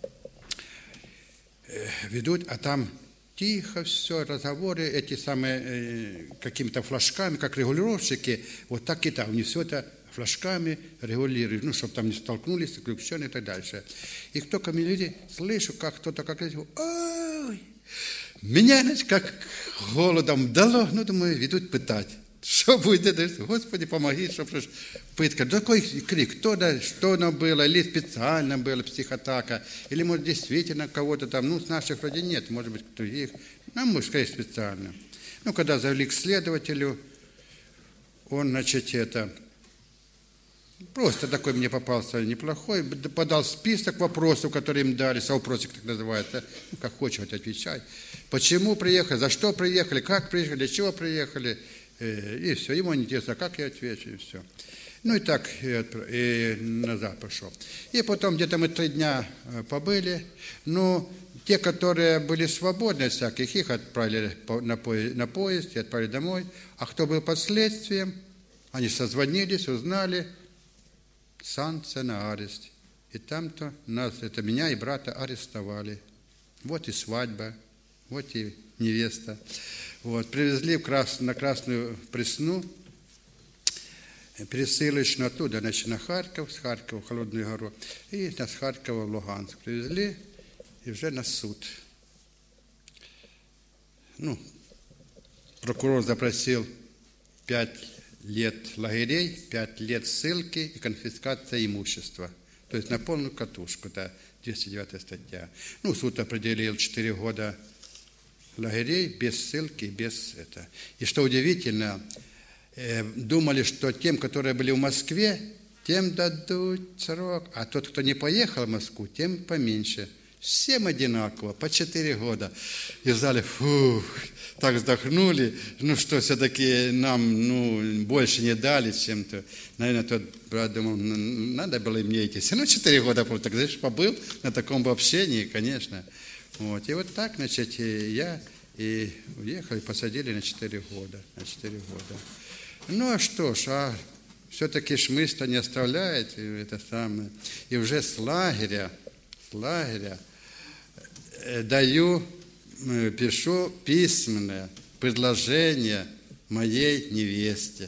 ведут, а там тихо все, разговоры, эти самые, э, какими-то флажками, как регулировщики, вот так и так, они все это флажками регулируют, ну, чтобы там не столкнулись, заключенные и так дальше. И кто ко мне люди, слышу, как кто-то, как ой, меня, значит, как голодом дало, ну, думаю, ведут пытать. Что будет? Господи, помоги, чтобы пытка. Такой крик, кто да, что оно было, или специально было психотака, или, может, действительно кого-то там, ну, с наших вроде нет, может быть, других. Нам, может, сказать, специально. Ну, когда завели к следователю, он, значит, это... Просто такой мне попался неплохой, подал список вопросов, которые им дали, совопросик так называется, ну, как хочешь, хоть отвечай. Почему приехали, за что приехали, как приехали, для чего приехали, и все. Ему интересно, как я отвечу, и все. Ну и так, и, и назад пошел. И потом где-то мы три дня побыли, но те, которые были свободны всяких, их отправили на поезд, на поезд и отправили домой, а кто был под следствием, они созвонились, узнали, санкция на арест. И там-то нас, это меня и брата арестовали. Вот и свадьба, вот и невеста. Вот, привезли в крас, на Красную Пресну, пересылочную оттуда, значит, на Харьков, с Харькова в Холодную Гору, и с Харькова в Луганск привезли, и уже на суд. Ну, прокурор запросил пять лет лагерей, пять лет ссылки и конфискация имущества. То есть на полную катушку, да, двести девятая статья. Ну, суд определил четыре года лагерей без ссылки, без этого. И что удивительно, э, думали, что тем, которые были в Москве, тем дадут срок, а тот, кто не поехал в Москву, тем поменьше. Всем одинаково, по четыре года. И в зале, фух, так вздохнули, ну что, все-таки нам ну, больше не дали чем-то. Наверное, тот брат думал, надо было и мне идти. Все равно четыре года, так знаешь, побыл на таком бы общении, конечно. Вот. И вот так, значит, я и уехал, и посадили на четыре года. На четыре года. Ну, а что ж, а все-таки шмыста не оставляет, и это самое. И уже с лагеря, с лагеря даю, пишу письменное предложение моей невесте.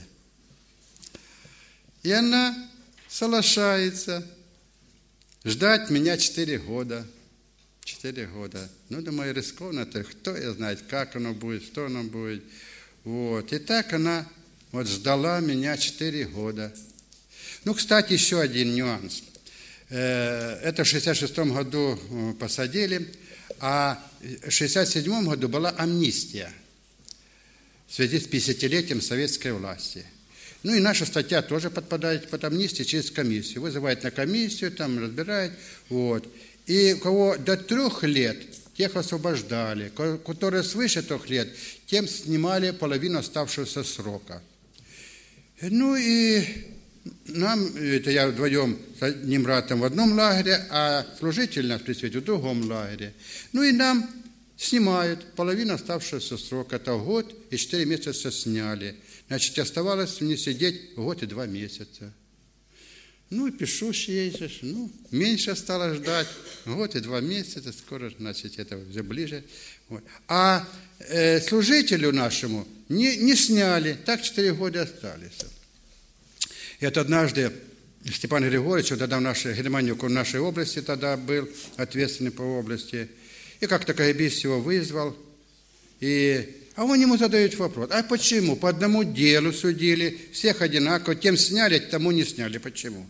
И она соглашается ждать меня четыре года. Четыре года. Ну, думаю, рискованно-то, кто я знает, как оно будет, что оно будет. Вот. И так она вот ждала меня четыре года. Ну, кстати, еще один нюанс. Это в шестьдесят шестом году посадили, а в шестьдесят седьмом году была амнистия в связи с пятидесятилетием советской власти. Ну и наша статья тоже подпадает под амнистию через комиссию. Вызывает на комиссию, там разбирает. Вот. И у кого до трех лет, тех освобождали. Которые свыше трех лет, тем снимали половину оставшегося срока. Ну и нам, это я вдвоем с одним братом в одном лагере, а служитель нас присвятил в другом лагере. Ну и нам снимают половину оставшегося срока. Это год и четыре месяца сняли. Значит, оставалось мне сидеть год и два месяца. Ну, пишу ей, ну, меньше стало ждать. Год и два месяца, скоро, значит, это уже ближе. Вот. А э, служителю нашему не, не сняли, так четыре года остались. И это однажды Степан Григорьевич, он тогда в нашей, Германию в нашей области тогда был, ответственный по области, и как-то КГБист его вызвал, и, а он ему задает вопрос, а почему? По одному делу судили, всех одинаково, тем сняли, тому не сняли, почему?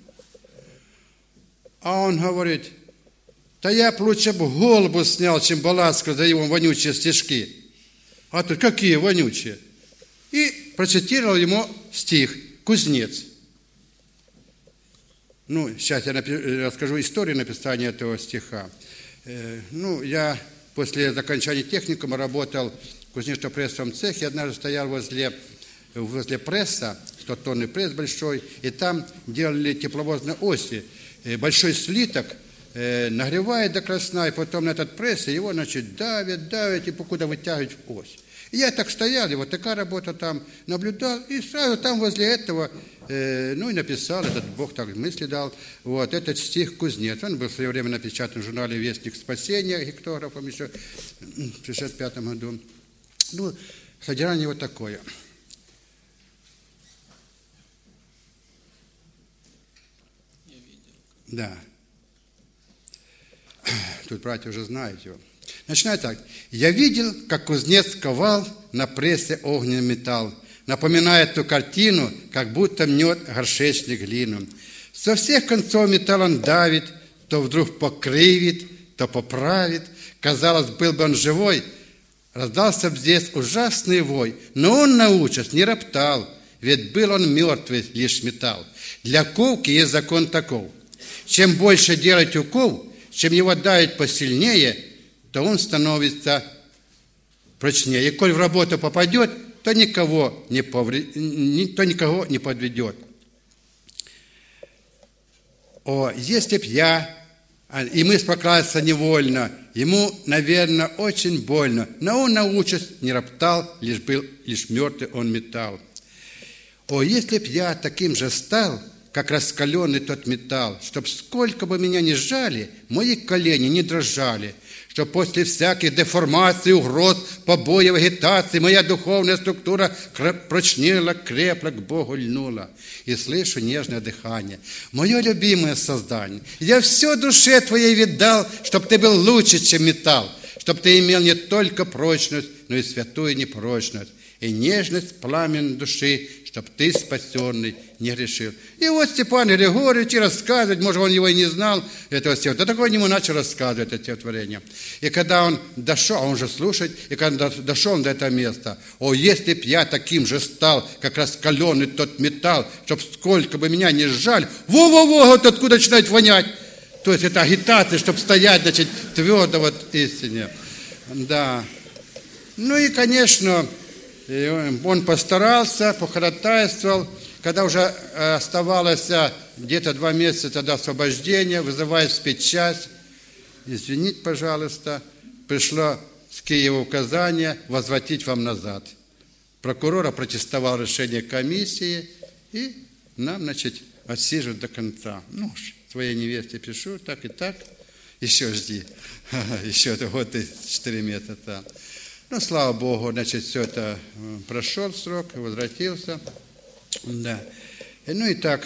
А он говорит, да я б лучше бы голову снял, чем балластку за его вонючие стишки. А тут какие вонючие? И процитировал ему стих «Кузнец». Ну, сейчас я расскажу историю написания этого стиха. Ну, я после окончания техникума работал в кузнечно-прессовом цехе, однажды стоял возле, возле пресса, стотонный пресс большой, и там делали тепловозные оси. Большой слиток нагревает до красна, и потом на этот пресс его, значит, давит, давит, и покуда вытягивать в ось. И я так стоял, и вот такая работа там наблюдал, и сразу там возле этого, э, ну и написал, этот Бог так мысли дал, вот, этот стих «Кузнец». Он был в свое время напечатан в журнале «Вестник спасения», гектографом еще в шестьдесят пятом году. Ну, содержание вот такое. Я видел. Да. Тут братья уже знают его. Начинаю так. «Я видел, как кузнец ковал на прессе огненный металл. напоминает ту картину, как будто мнет горшечник глину. Со всех концов металл он давит, то вдруг покривит, то поправит. Казалось, был бы он живой, раздался бы здесь ужасный вой. Но он, научась, не роптал, ведь был он мертвый, лишь металл. Для ковки есть закон таков. Чем больше делать укол, чем его давить посильнее, то он становится прочнее. И коль в работу попадет, то никого не, повред... то никого не подведет. О, если б я, и мы спокраситься невольно, ему, наверное, очень больно, но он, научась, не роптал, лишь был, лишь мертвый он металл. О, если б я таким же стал, как раскаленный тот металл, чтоб сколько бы меня ни сжали, мои колени не дрожали, что после всяких деформаций, угроз, побоев, агитаций моя духовная структура прочнела, крепла, к Богу льнула. И слышу нежное дыхание. Мое любимое создание, я все душе твоей видал, чтоб ты был лучше, чем металл, чтоб ты имел не только прочность, но и святую непорочность, и нежность пламен души, чтоб ты, спасенный, не грешил. И вот Степан Григорьевич рассказывает, может, он его и не знал, этого стихотворения, да такое ему начал рассказывать это стихотворение. И когда он дошел, а он же слушает, и когда дошел до этого места, о, если б я таким же стал, как раскаленный тот металл, чтоб сколько бы меня не сжали, во-во-во, вот откуда начинает вонять. То есть это агитация, чтобы стоять, значит, твердо вот истине. Да. Ну и, конечно, он постарался, походатайствовал. Когда уже оставалось где-то два месяца до освобождения, вызывает спецчасть. Извините, пожалуйста, пришло с Киева указание возвратить вам назад. Прокурор опротестовал решение комиссии, и нам, значит, отсиживают до конца. Ну, своей невесте пишу, так и так. Еще жди. Еще год и четыре месяца. Ну, слава Богу, значит, все это прошел срок, возвратился. Да. Ну и так,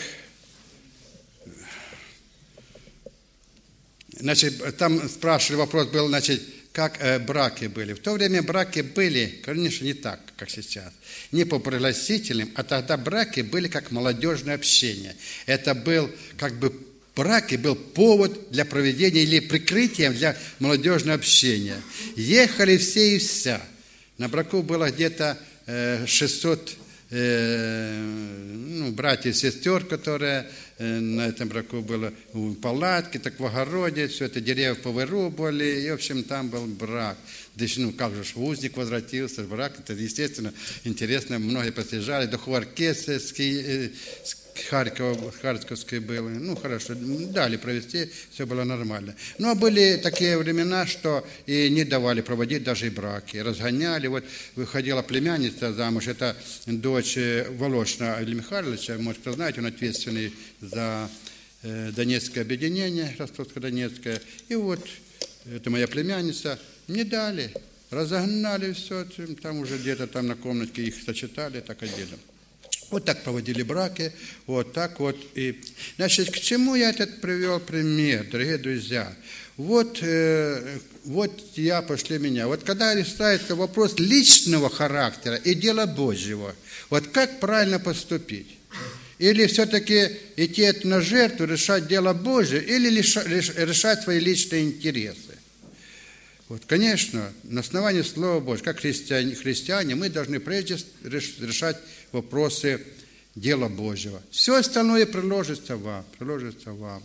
значит, там спрашивали, вопрос был, значит, как э, браки были. В то время браки были, конечно, не так, как сейчас, не по пригласительным, а тогда браки были как молодежное общение. Это был как бы браки был повод для проведения или прикрытием для молодежного общения. Ехали все и вся. На браку было где-то э, шестьсот э, ну, братьев и сестер, которые э, на этом браку было в палатке, так в огороде, все это деревья повырубали, и, в общем, там был брак. Да еще, ну, как же, узник возвратился, брак, это, естественно, интересно, многие приезжали, духовой оркестр с, э, с Харькова, Харьковской было. Ну, хорошо, дали провести, все было нормально. Но были такие времена, что и не давали проводить даже и браки. Разгоняли. Вот выходила племянница замуж, это дочь Волошина Ильи Михайловича, может, кто знаете, он ответственный за Донецкое объединение, Ростовско-Донецкое. И вот, это моя племянница, не дали, разогнали все, там уже где-то там на комнатке их сочетали, так отдельно. Вот так проводили браки, вот так вот. И, значит, к чему я этот привел пример, дорогие друзья? Вот, э, вот я, пошли меня. Вот когда решается вопрос личного характера и дела Божьего, вот как правильно поступить? Или все-таки идти на жертву, решать дело Божие, или решать свои личные интересы? Вот, конечно, на основании Слова Божьего, как христиане, христиане, мы должны прежде решать вопросы дела Божьего. Все остальное приложится вам, приложится вам.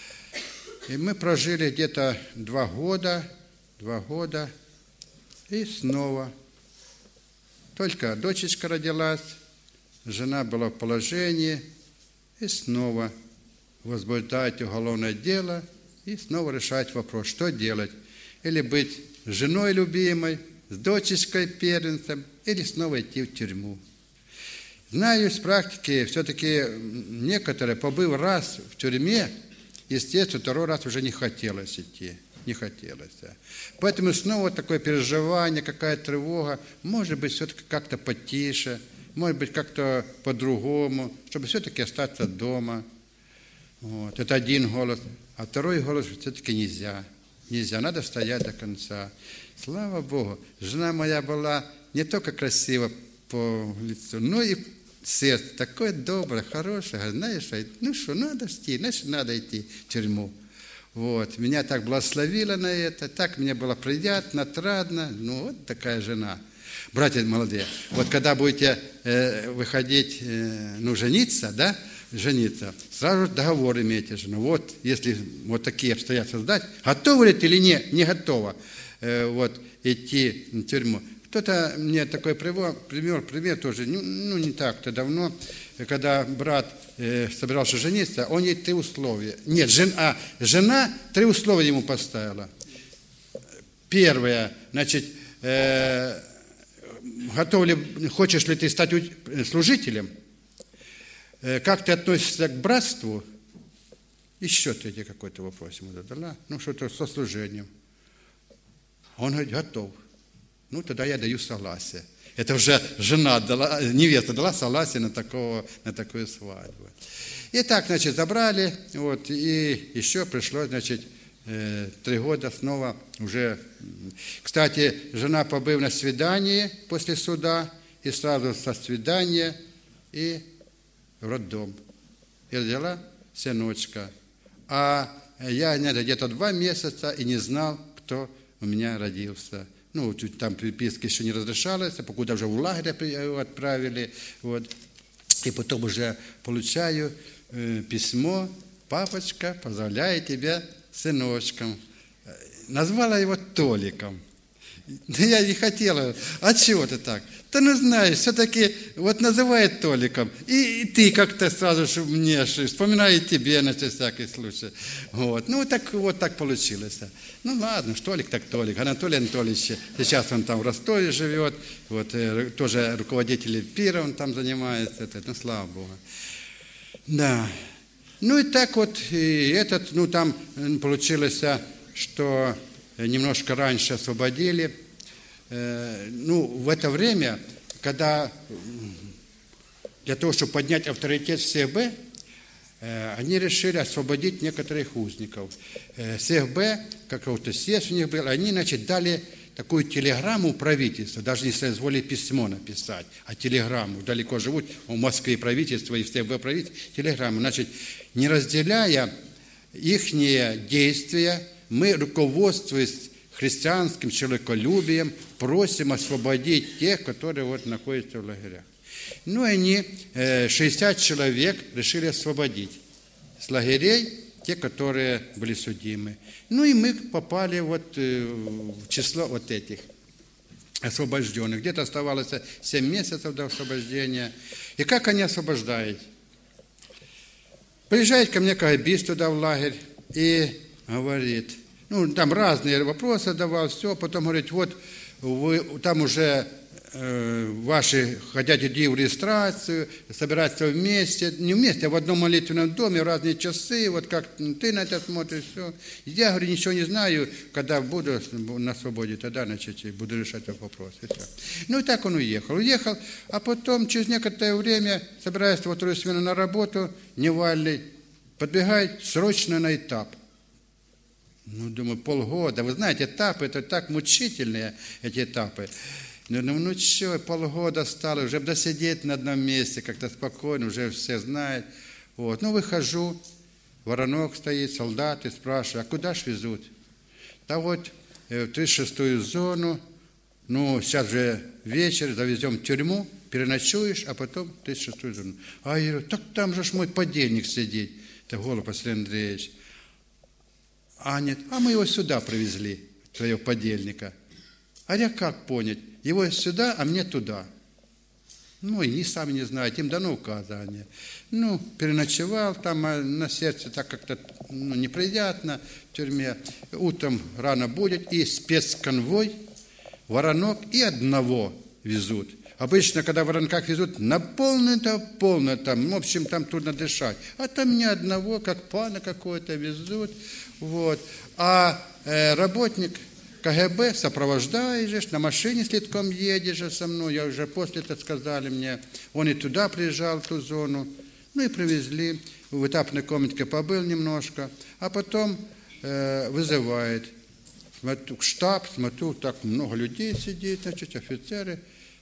И мы прожили где-то два года, два года, и снова. Только дочечка родилась, жена была в положении, и снова возбуждать уголовное дело, и снова решать вопрос, что делать. Или быть женой любимой, с дочечкой первенцем, или снова идти в тюрьму. Знаю из практики, все-таки некоторые, побыв раз в тюрьме, естественно, второй раз уже не хотелось идти, не хотелось. Да. Поэтому снова такое переживание, какая-то тревога, может быть, все-таки как-то потише, может быть, как-то по-другому, чтобы все-таки остаться дома. Вот. Это один голос, а второй голос все-таки нельзя. Нельзя, надо стоять до конца. Слава Богу, жена моя была не только красива по лицу. Ну и сердце такое доброе, хорошее. Говорит, знаешь, ну что, надо идти, значит, надо идти в тюрьму. Вот. Меня так благословило на это, так мне было приятно, отрадно. Ну, вот такая жена. Братья молодые, вот когда будете э, выходить, э, ну, жениться, да, жениться, сразу договор имейте жену. Вот, если вот такие обстоятельства сдать, готовы ли ты или не, не готова э, вот, идти в тюрьму. Кто-то мне такой пример, пример, пример тоже, ну, ну не так-то давно, когда брат э, собирался жениться, он ей три условия. Нет, жен, а жена три условия ему поставила. Первое, значит, э, готов ли, хочешь ли ты стать служителем? Э, как ты относишься к братству? Еще третий какой-то вопрос ему задала. Ну, что-то со служением. Он говорит, готов. Ну, тогда я даю согласие. Это уже жена дала, невеста дала согласие на, такого, на такую свадьбу. И так, значит, забрали, вот, и еще пришлось, значит, э, три года снова уже. Кстати, жена, побыв на свидании после суда, и сразу со свидания, и в роддом. И родила сыночка. А я где-то два месяца и не знал, кто у меня родился. Ну, там переписка еще не разрешалась, покуда уже в лагерь отправили. Вот. И потом уже получаю э, письмо, папочка, поздравляю тебя с сыночком. Назвала его Толиком. Да я не хотела. А чего ты так? Да ну знаешь, все-таки вот называет Толиком. И, и ты как-то сразу же мне вспоминает тебе на всякий случай. Вот. Ну, так вот так получилось. Ну, ладно, Толик так Толик. Анатолий Анатольевич, сейчас он там в Ростове живет. Вот, тоже руководитель пира он там занимается. Это, ну, слава Богу. Да. Ну, и так вот, и этот, ну, там получилось, что немножко раньше освободили. Ну, в это время, когда для того, чтобы поднять авторитет СХБ, они решили освободить некоторых узников. СХБ, какой-то съезд у них был, они, значит, дали такую телеграмму правительству, даже не соизволили письмо написать, а телеграмму. Далеко живут, в Москве правительство и в СХБ правительство, телеграмму. Значит, не разделяя их действия, мы, руководствуясь христианским человеколюбием, просим освободить тех, которые вот находятся в лагерях. Ну, они, шестьдесят человек, решили освободить с лагерей те, которые были судимы. Ну, и мы попали вот в число вот этих освобожденных. Где-то оставалось семь месяцев до освобождения. И как они освобождают? Приезжает ко мне кагбист туда в лагерь и говорит, ну, там разные вопросы давал, все, потом говорит, вот вы там уже э, ваши хотят идти в регистрацию, собираться вместе, не вместе, а в одном молитвенном доме, в разные часы, вот как ты на это смотришь, все. Я, говорю, ничего не знаю, когда буду на свободе, тогда, значит, буду решать этот вопрос. И все. Ну, и так он уехал. Уехал, а потом, через некоторое время, собираясь во вторую смену на работу, Невальный подбегает срочно на этап. Ну, думаю, полгода. Вы знаете, этапы, это так мучительные, эти этапы. Ну, ну, ну что, полгода стало, уже досидеть на одном месте, как-то спокойно, уже все знают. Вот. Ну, выхожу, воронок стоит, солдаты, спрашивают, а куда ж везут? Да вот в тридцать шестую зону, ну, сейчас же вечер, завезем в тюрьму, переночуешь, а потом в тридцать шестую зону. А я говорю, так там же ж мой подельник сидит. Это Голуб Василий Андреевич. А нет, а мы его сюда привезли, твоего подельника. А я как понять? Его сюда, а мне туда. Ну, и они сами не знают, им дано указание. Ну, переночевал там, а на сердце так как-то ну, неприятно в тюрьме. Утром рано будет, и спецконвой, воронок, и одного везут. Обычно, когда в воронках везут, на полное-то, полное там, в общем, там трудно дышать. А там ни одного, как пана какой-то везут. Вот. А э, работник КГБ сопровождаешь, на машине слишком едешь со мной, я уже после этого сказали мне, он и туда приезжал, в ту зону, ну и привезли, в этапной комнатке побыл немножко, а потом э, вызывает, смотрю, штаб, смотрю, так много людей сидит, значит, офицеры,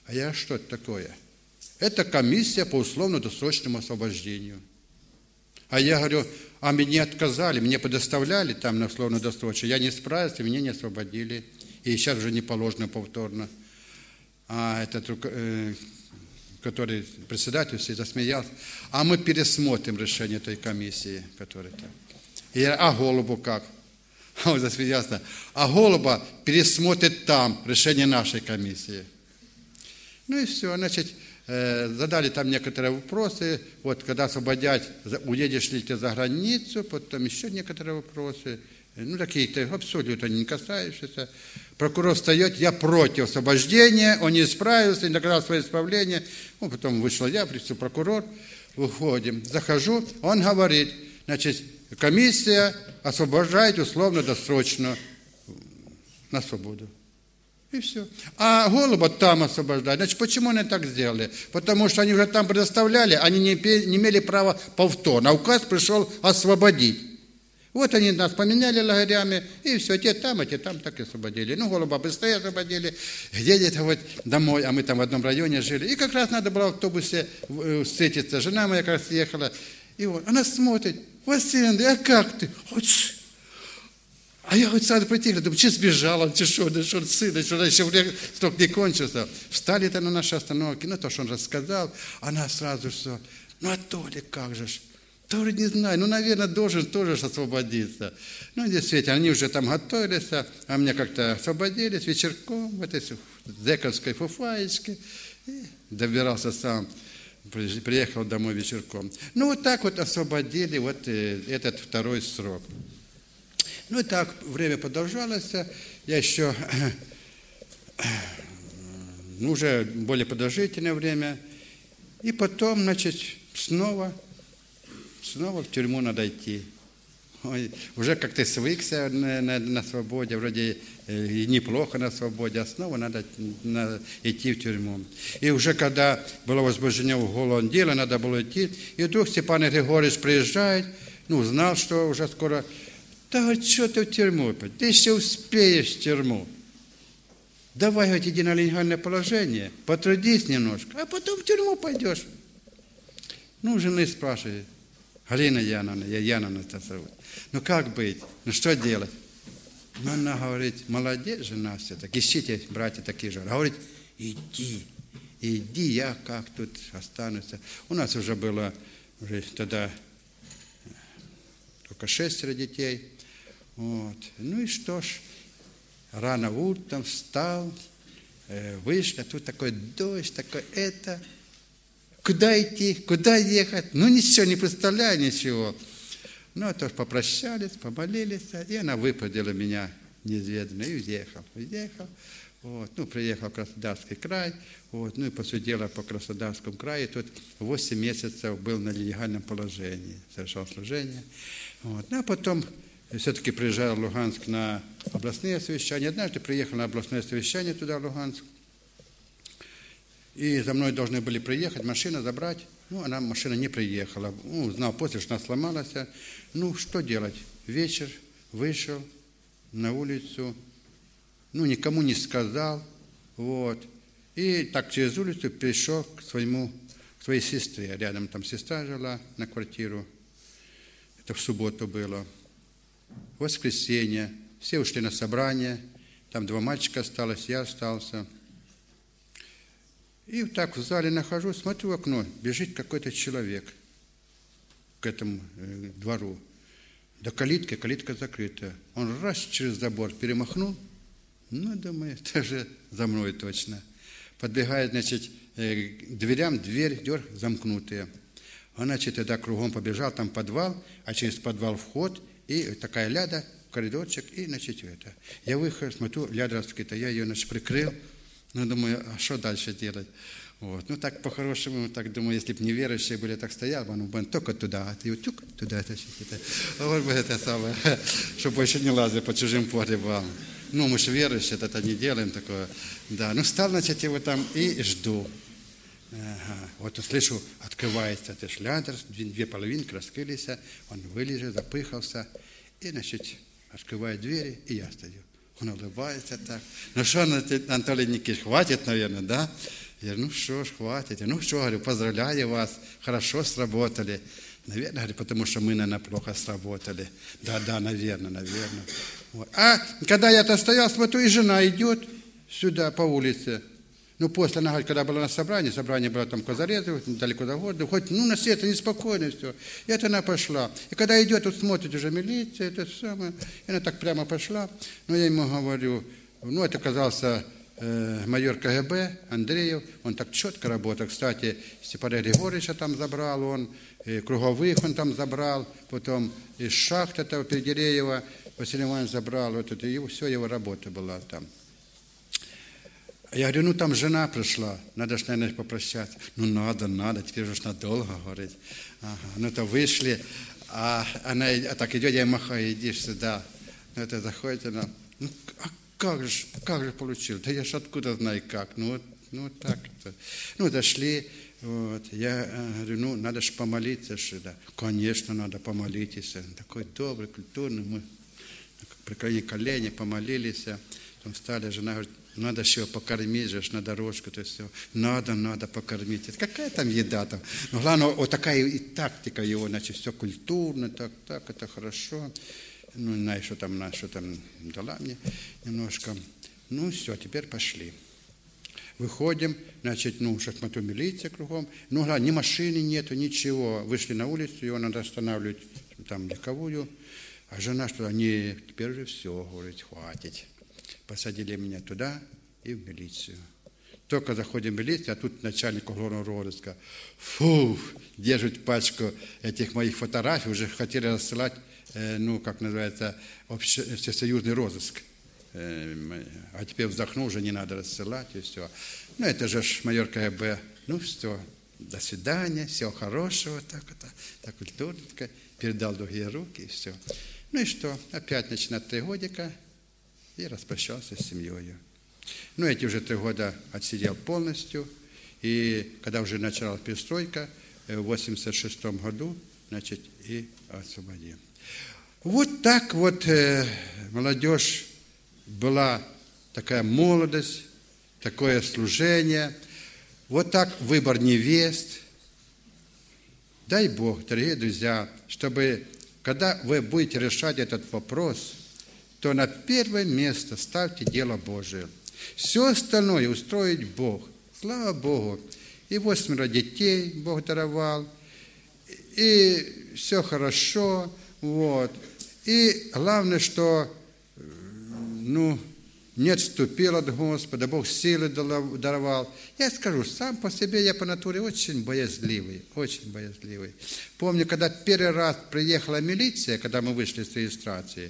А я что это такое? Это комиссия по условно-досрочному освобождению. А я говорю, а мне отказали, мне предоставляли там на условно-досрочно, я не справился, меня не освободили. И сейчас уже не положено повторно. А этот, э, который председатель, все засмеялся. А мы пересмотрим решение той комиссии, которая там. И я, а Голубу как? А он засмеялся. А Голуба пересмотрит там решение нашей комиссии. Ну и все, значит, э, задали там некоторые вопросы. Вот когда освободят, уедешь ли ты за границу, потом еще некоторые вопросы. Ну, такие-то абсолютно не касающиеся. Прокурор встает, я против освобождения, он не справился, не доказал свое исправление. Ну, потом вышел я, пришел прокурор, выходим. Захожу, он говорит, значит, комиссия освобождает условно-досрочно на свободу. И все. А Голуба там освобождают. Значит, почему они так сделали? Потому что они уже там предоставляли, они не имели права повторно. А указ пришел освободить. Вот они нас поменяли лагерями, и все, те там, а те там так и освободили. Ну, Голуба быстрее освободили, где-то вот домой, а мы там в одном районе жили. И как раз надо было в автобусе встретиться. Жена моя как раз ехала, и вот, она смотрит, Василий Андреевич, а как ты? А я вот сразу прийти, думаю, че сбежал он, че что, да что сын, что еще срок не кончился. Встали-то на нашей остановке, ну, то, что он рассказал, она сразу что, ну, а Толик как же ж? Тоже не знаю, ну, наверное, должен тоже освободиться. Ну, действительно, они уже там готовились, а меня как-то освободились вечерком в этой зэковской фуфаечке. И добирался сам, приехал домой вечерком. Ну, вот так вот освободили вот этот второй срок. Ну, и так время продолжалось. Я еще, ну, уже более продолжительное время. И потом, значит, снова... Снова в тюрьму надо идти. Ой, уже как-то свыкся на, на, на свободе, вроде и неплохо на свободе, а снова надо, надо идти в тюрьму. И уже когда было возбуждено уголовное дело, надо было идти, и вдруг Степан Григорьевич приезжает, ну, знал, что уже скоро, да вот что ты в тюрьму, ты еще успеешь в тюрьму. Давай вот иди на легальное положение, потрудись немножко, а потом в тюрьму пойдешь. Ну, жены спрашивает, Галина Яновна, я Яновна это зовут. Ну как быть? Ну что делать? Ну она говорит, молодец жена все-таки, ищите, братья такие же. Говорит, иди, иди, я как тут останусь. У нас уже было уже тогда только шестеро детей. Вот. Ну и что ж, рано утром встал, вышел, а тут такой дождь, такой это... Куда идти, куда ехать? Ну, ничего, не представляю ничего. Ну, то попрощались, помолились, и она выпроводила меня неизведанно, и уехал. Уехал, вот, ну, приехал в Краснодарский край, вот, ну, и посудила по Краснодарскому краю, тут восемь месяцев был на нелегальном положении, совершал служение. Вот. Ну, а потом все-таки приезжал в Луганск на областные совещания. Однажды приехал на областное совещание туда, в Луганск. И за мной должны были приехать, машина забрать. Ну, она, машина не приехала. Ну, узнал после, что она сломалась. Ну, что делать? Вечер, вышел на улицу. Ну, никому не сказал. Вот. И так через улицу пришел к своему, к своей сестре. Рядом там сестра жила на квартиру. Это в субботу было. В воскресенье. Все ушли на собрание. Там два мальчика осталось, я остался. И так в зале нахожусь, смотрю в окно, бежит какой-то человек к этому э, двору. До калитки, калитка закрыта. Он раз через забор перемахнул, ну, думаю, это же за мной точно. Подбегает, значит, э, к дверям, дверь, дверь замкнутая. Он, значит, тогда кругом побежал, там подвал, а через подвал вход, и такая ляда, коридорчик, и, значит, это. Я выхожу, смотрю, ляда раскрыта, я ее, значит, прикрыл. Ну, думаю, а что дальше делать? Вот. Ну, так по-хорошему, так думаю, если бы неверующие были, так стоял бы, ну, бы он только туда, а ты его тюк, туда тащить. Это. Вот бы это самое, чтобы больше не лазил по чужим погребам. Ну, мы же верующие, это не делаем такое. Да, ну, стал, значит, его там и жду. Ага. Вот слышу, открывается этот шлядер, две, две половинки раскрылись, он вылезет, запыхался, и, значит, открывает двери, и я стою. Он улыбается так. Ну что, Анатолий Никитич, хватит, наверное, да? Я говорю, ну что ж, хватит. Ну что, говорю, поздравляю вас, хорошо сработали. Наверное, говорю, потому что мы, наверное, плохо сработали. Да, да, наверное, наверное. Вот. А когда я-то стоял, смотрю, и жена идет сюда по улице. Ну, после, она говорит, когда была на собрании, собрание было там в Козарезово, далеко до города, хоть, ну, на свете неспокойно все. И это она пошла. И когда идет, тут смотрит уже милиция, это самое, и она так прямо пошла. Ну, я ему говорю, ну, это оказался э, майор КГБ Андреев, он так четко работал. Кстати, Степана Григорьевича там забрал он, и круговых он там забрал, потом из шахты этого Передереева Василий Иванович забрал, вот это, его, все его работа была там. Я говорю, ну там жена пришла, надо же, наверное, попрощаться. Ну надо, надо, теперь уже надолго, говорит. Ага. Ну то вышли, а она а так идет, я махаю, иди сюда. Ну это заходит она, ну а как же, как же получилось? Да я ж откуда знаю как, ну вот, ну вот так-то. Ну дошли, вот, я говорю, ну надо же помолиться сюда. Конечно, надо помолиться. Такой добрый, культурный, мы преклонили колени, помолились, потом встали, жена говорит, надо еще покормить же на дорожку, то есть все. Надо, надо покормить. Это какая там еда там? Но главное, вот такая и тактика его, значит, все культурно, так, так, это хорошо. Ну, не знаю, что там, на, что там дала мне немножко. Ну, все, теперь пошли. Выходим, значит, ну, шахмату милиция кругом. Ну, главное, ни машины нету, ничего. Вышли на улицу, его надо останавливать там легковую. А жена что, не, теперь уже все, говорит, хватит. Посадили меня туда и в милицию. Только заходим в милицию, а тут начальник уголовного розыска. Фу, держит пачку этих моих фотографий, уже хотели рассылать, э, ну, как называется, обще, всесоюзный розыск. Э, а теперь вздохнул, уже не надо рассылать, и все. Ну, это же майор КГБ. Ну, все, до свидания, всего хорошего, так вот, так культурненько. Передал другие руки, и все. Ну и что, опять начинает три годика. И распрощался с семьей. Ну, эти уже три года отсидел полностью. И когда уже началась перестройка, в восемьдесят шестом году, значит, и освободил. Вот так вот э, молодежь была, такая молодость, такое служение. Вот так выбор невест. Дай Бог, дорогие друзья, чтобы, когда вы будете решать этот вопрос, то на первое место ставьте дело Божие. Все остальное устроить Бог. Слава Богу. И восьмеро детей Бог даровал. И все хорошо. Вот. И главное, что ну, не отступил от Господа. Бог силы даровал. Я скажу, сам по себе я по натуре очень боязливый. Очень боязливый. Помню, когда первый раз приехала милиция, когда мы вышли с регистрации,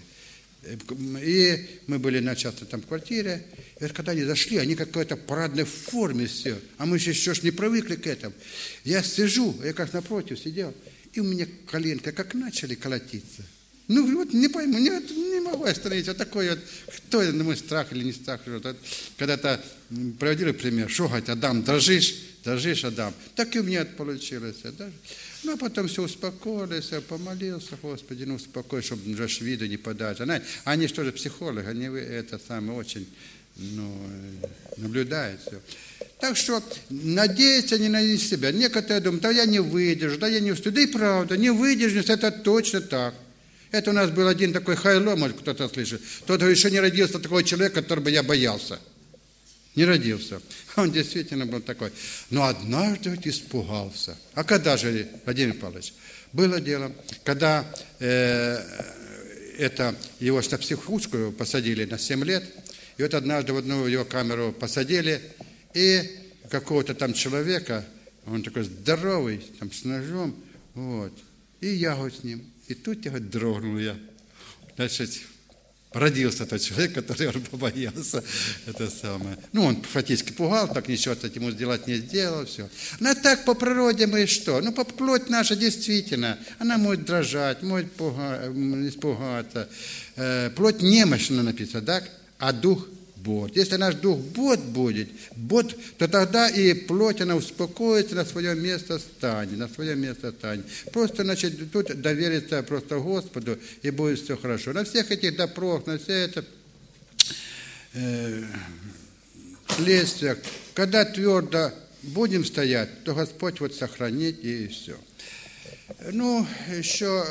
и мы были на частной там квартире, и когда они зашли, они как в какой-то парадной форме все, а мы же еще ж не привыкли к этому. Я сижу, я как напротив сидел, и у меня коленка как начали колотиться. Ну вот не пойму, не, не могу остановиться, вот такой вот, кто это, мой страх или не страх. Вот, когда-то проводили пример, что, говорит, Адам, дрожишь, дрожишь, Адам. Так и у меня это получилось. Даже. Ну, а потом все успокоились, помолился, Господи, ну, успокой, чтобы уже виду не подать. Они, они что же психологи, они это самое очень, ну, наблюдают все. Так что надеяться не на себя. Некоторые думают, да я не выдержу, да я не успею. Да и правда, не выдержишь, это точно так. Это у нас был один такой хайло, может кто-то слышит. Тот еще не родился такой человек, который бы я боялся. Не родился. Он действительно был такой. Но однажды вот испугался. А когда же, Владимир Павлович? Было дело, когда э, это, его на психушку посадили на семь лет, и вот однажды в одну его камеру посадили, и какого-то там человека, он такой здоровый, там с ножом, вот, и я вот с ним. И тут я вот дрогнул я. Значит, родился тот человек, который он побоялся. Это самое. Ну, он фактически пугал, так ничего ему сделать не сделал, все. Но так по природе мы что? Ну, по плоть наша действительно, она может дрожать, может пуга, испугаться. Плоть немощно написано, так? А дух бод. Если наш дух бод будет, бод, то тогда и плоть, она успокоится, на свое место станет, на свое место станет. Просто, значит, тут довериться просто Господу, и будет все хорошо. На всех этих допросах, на все это э, следствиях, когда твердо будем стоять, то Господь вот сохранит и все. Ну, еще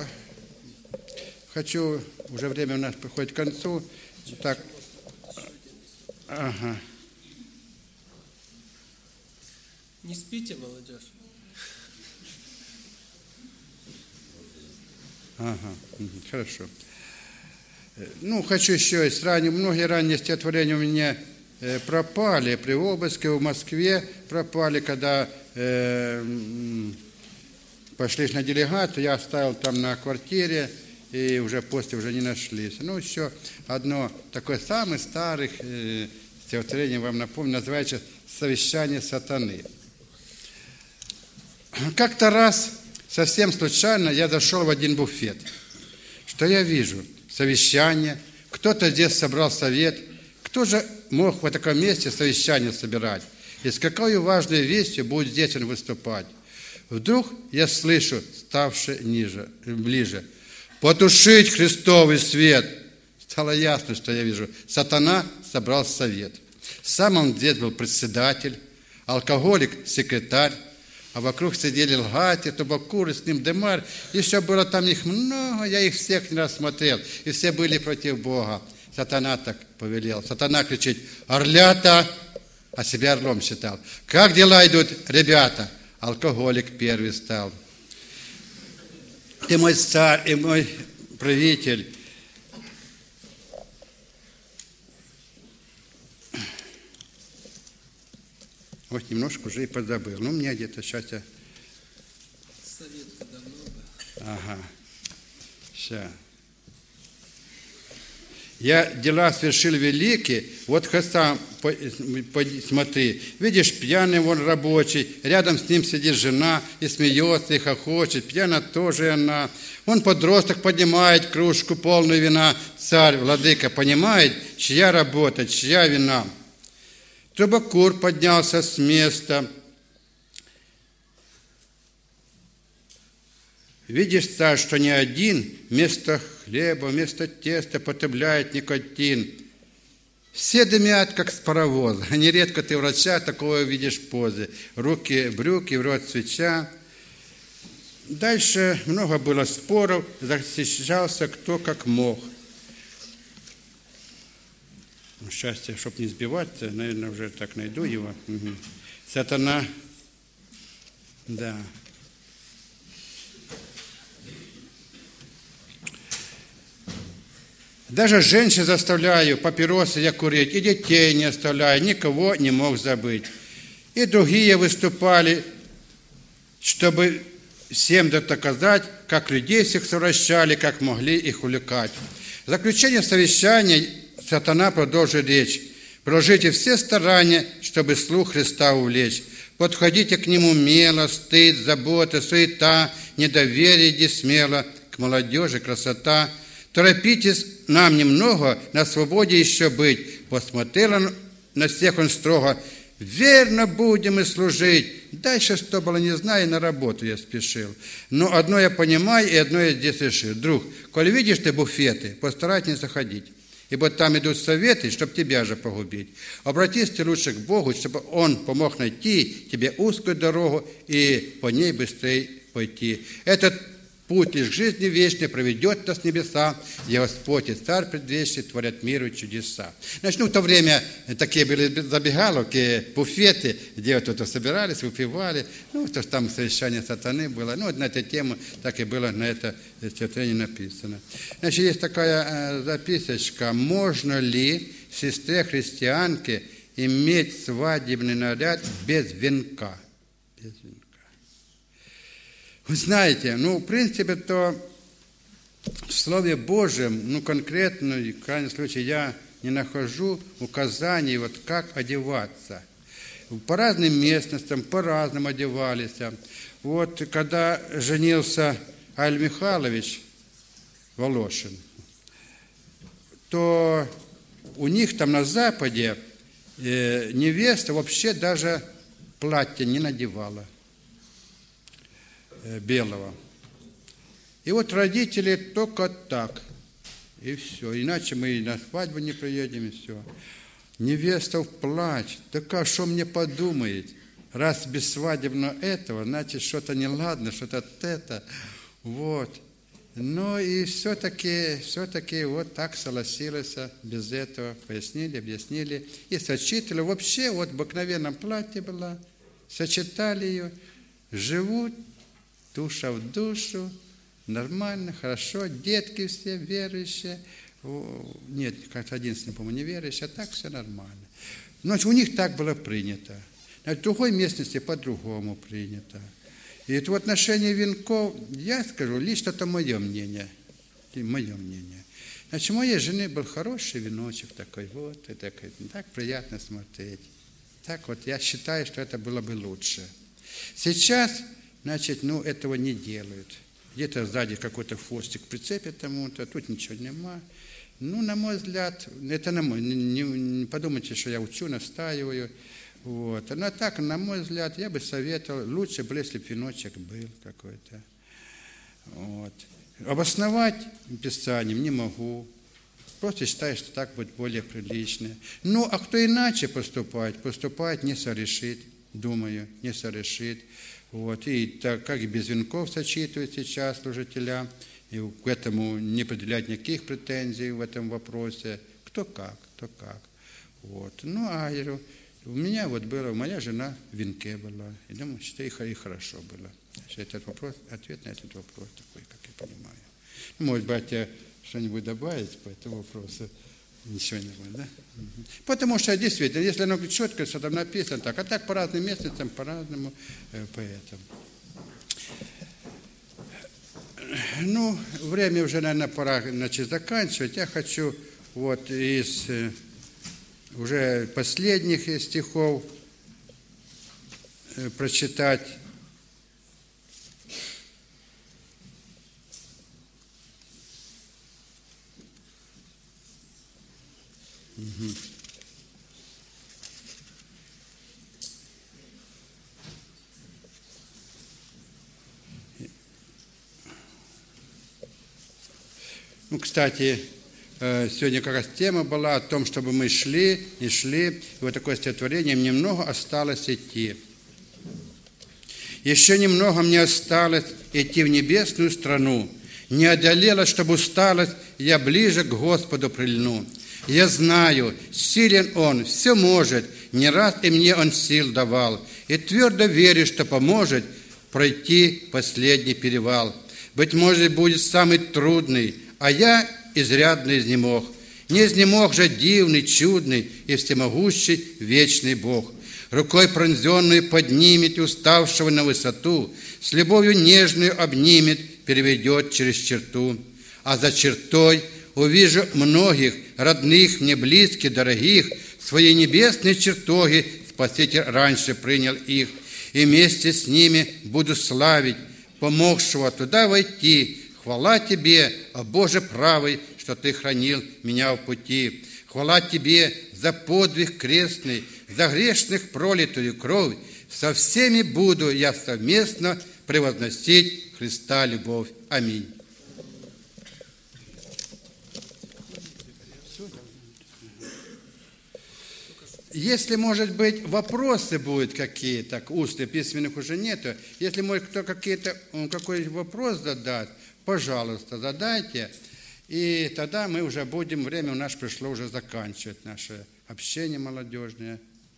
хочу, уже время у нас приходит к концу. Так, ага. Не спите, молодежь. Ага, хорошо. Ну, хочу еще, из ранее, многие ранние стихотворения у меня э, пропали, при обыске в Москве пропали, когда э, пошли на делегацию, я оставил там на квартире, и уже после уже не нашлись. Ну, еще одно такое самое старых э, стихотворение, вам напомню, называется «Совещание сатаны». Как-то раз, совсем случайно, я зашел в один буфет. Что я вижу? Совещание. Кто-то здесь собрал совет. Кто же мог в таком месте совещание собирать? И с какой важной вестью будет здесь он выступать? Вдруг я слышу, ставший ниже, ближе: «Потушить Христовый свет!» Стало ясно, что я вижу. Сатана собрал совет. Сам он здесь был председатель, алкоголик, секретарь, а вокруг сидели лгати, табакуры, с ним демар. Еще было там их много, я их всех не рассмотрел. И все были против Бога. Сатана так повелел. Сатана кричит: «Орлята!» А себя орлом считал. «Как дела идут, ребята?» Алкоголик первый стал. «Ты мой царь и мой правитель». Вот немножко уже и позабыл. Ну, мне где-то сейчас я... Совет-то давно был. Ага. Сейчас. Я дела совершил великие. Вот сам смотри. Видишь, пьяный вон рабочий. Рядом с ним сидит жена и смеется, и хохочет. Пьяна тоже она. Он подросток поднимает кружку полную вина. Царь, владыка, понимает, чья работа, чья вина. Трубокур поднялся с места. Видишь, царь, что ни один вместо хлеба, вместо теста потребляет никотин. Все дымят, как с паровоза. Нередко ты врача такого видишь позы. Руки, брюки, в рот свеча. Дальше много было споров, защищался кто как мог. Счастье, чтобы не сбиваться, наверное, уже так найду его. Угу. Сатана, да. Даже женщин заставляю папиросы я курить, и детей не оставляю, никого не мог забыть. И другие выступали, чтобы всем доказать, как людей всех совращали, как могли их увлекать. В заключение совещания Сатана продолжит речь. Приложите все старания, чтобы слух Христа увлечь. Подходите к нему мело, стыд, забота, суета, недоверие, иди смело, к молодежи красота. Торопитесь нам немного на свободе еще быть. Посмотрел на всех он строго. Верно будем и служить. Дальше, что было, не знаю, на работу я спешил. Но одно я понимаю, и одно я здесь решил. Друг, коли видишь ты буфеты, постарайся не заходить. Ибо там идут советы, чтобы тебя же погубить. Обратись ты лучше к Богу, чтобы Он помог найти тебе узкую дорогу и по ней быстрее пойти. Этот путь лишь к жизни вечной проведет нас в небеса, где Господь и Царь предвечный творят миру чудеса. Значит, ну, в то время такие были забегаловки, буфеты, где вот тут собирались, выпивали. Ну, то там совещание сатаны было. Ну, вот на эту тему так и было на это стихотворение написано. Значит, есть такая записочка. Можно ли сестре христианке иметь свадебный наряд без венка? Без венка. Вы знаете, ну, в принципе, то в Слове Божьем, ну, конкретно, в крайнем случае, я не нахожу указаний, вот как одеваться. По разным местностям, по-разному одевались. Вот, когда женился Аль Михайлович Волошин, то у них там на Западе э, невеста вообще даже платье не надевала э, белого. И вот родители только так, и все. Иначе мы и на свадьбу не приедем, и все. Невеста в платье. Так а что мне подумает? раз без свадебного этого, значит, что-то неладно, что-то это. Вот. Ну и все-таки, все-таки вот так согласилась без этого. Пояснили, объяснили. И сочетали. Вообще вот в обыкновенном платье была. Сочетали ее. Живут душа в душу. Нормально, хорошо. Детки все верующие. Нет, как-то единственный, по-моему, неверующий. А так все нормально. Значит, у них так было принято. В другой местности по-другому принято. И это в отношении венков, я скажу, лишь это мое мнение. Мое мнение. Значит, у моей жены был хороший веночек такой, вот, и так, так приятно смотреть. Так вот, я считаю, что это было бы лучше. Сейчас, значит, ну, этого не делают. Где-то сзади какой-то хвостик прицепит тому-то, тут ничего нема. Ну, на мой взгляд, это на мой, не, не подумайте, что я учу, настаиваю. Вот. Но так, на мой взгляд, я бы советовал, лучше бы, если бы веночек был какой-то. Вот. Обосновать Писанием не могу. Просто считаю, что так будет более прилично. Ну, а кто иначе поступает, поступает, не сорешит, думаю, не сорешит. Вот. И так как и без венков сочетывают сейчас служителя, и к этому не предъявлять никаких претензий в этом вопросе. Кто как, кто как. Вот. Ну, а я говорю, у меня вот было, моя жена в венке была. И думаю, что и хорошо было. Этот вопрос, ответ на этот вопрос такой, как я понимаю. Может быть, что-нибудь добавить по этому вопросу? Ничего не будет, да? Угу. Потому что действительно, если оно четко, что там написано так, а так по разным местам, по-разному, э, поэтому. Ну, время уже, наверное, пора, значит, заканчивать. Я хочу вот из э, уже последних стихов э, прочитать. Угу. Ну, кстати, сегодня как раз тема была о том, чтобы мы шли и шли. И вот такое стихотворение: «Немного осталось идти. Еще немного мне осталось идти в небесную страну. Не одолела, чтобы усталость, я ближе к Господу прильну. Я знаю, силен Он, все может, не раз и мне Он сил давал. И твердо верю, что поможет пройти последний перевал. Быть может, будет самый трудный, а я изрядно изнемог. Не изнемог же дивный, чудный и всемогущий вечный Бог. Рукой пронзенную поднимет уставшего на высоту, с любовью нежную обнимет, переведет через черту. А за чертой увижу многих, родных мне близких, дорогих, свои небесные чертоги Спаситель раньше принял их, и вместе с ними буду славить помогшего туда войти. Хвала Тебе, о Боже правый, что Ты хранил меня в пути. Хвала Тебе за подвиг крестный, за грешных пролитую кровь. Со всеми буду я совместно превозносить Христа любовь. Аминь. Если, может быть, вопросы будут какие-то, устные, письменных уже нету, если, может, кто какие-то, какой вопрос задать, пожалуйста, задайте, и тогда мы уже будем, время у нас пришло уже заканчивать наше общение молодежное.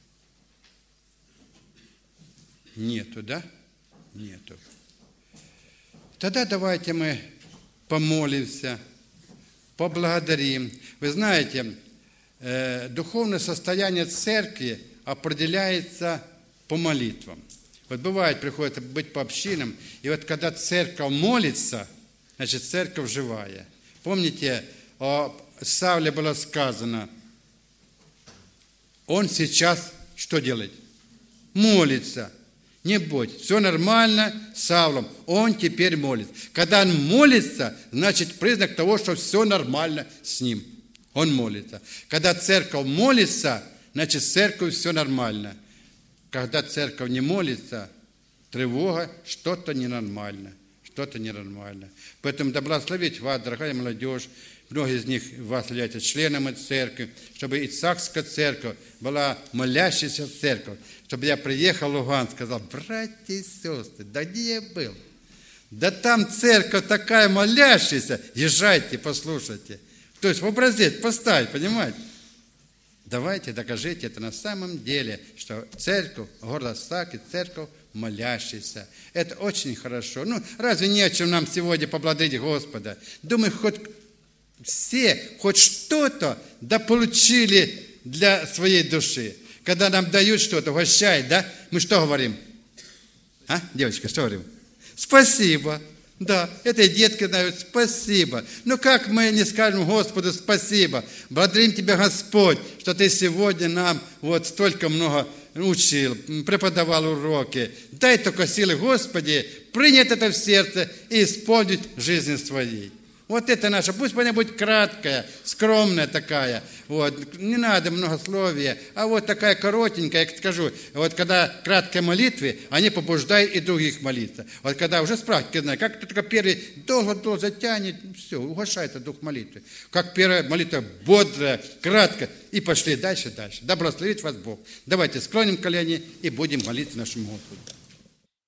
Нету, да? Нету. Тогда давайте мы помолимся, поблагодарим. Вы знаете, э, духовное состояние церкви определяется по молитвам. Вот бывает, приходится быть по общинам, и вот когда церковь молится, значит, церковь живая. Помните, о Савле было сказано, он сейчас что делает? Молится. Не бойся, все нормально с Савлом, он теперь молится. Когда он молится, значит, признак того, что все нормально с ним. Он молится. Когда церковь молится, значит, с церковью все нормально. Когда церковь не молится, тревога, что-то ненормально. Что-то ненормально. Поэтому да благословить вас, дорогая молодежь, многие из них вас являются членами церкви, чтобы Ицхакская церковь была молящейся церковь, чтобы я приехал в Луганск, сказал: братья и сестры, да где я был? Да там церковь такая молящаяся, езжайте, послушайте. То есть в образец поставить, понимаете? Давайте докажите это на самом деле, что церковь, город Саки, церковь молящаяся. Это очень хорошо. Ну, разве не о чем нам сегодня поблагодарить Господа? Думаю, хоть все, хоть что-то да получили для своей души. Когда нам дают что-то, угощают, да? Мы что говорим? А, девочка, что говорим? Спасибо. Да, это и детки знают, спасибо. Но как мы не скажем Господу спасибо? Благодарим Тебя, Господь, что Ты сегодня нам вот столько много учил, преподавал уроки. Дай только силы, Господи, принять это в сердце и исполнить в жизни своей. Вот это наша, пусть она будет краткая, скромная такая, вот, не надо многословия, а вот такая коротенькая, я скажу, вот когда краткие молитвы, они побуждают и других молиться. Вот когда уже с практики, знаешь, как только первый долго-долго затянет, все, угошается дух молитвы. Как первая молитва бодрая, краткая, и пошли дальше, дальше. Да благословит вас Бог. Давайте склоним колени и будем молиться нашему Господу.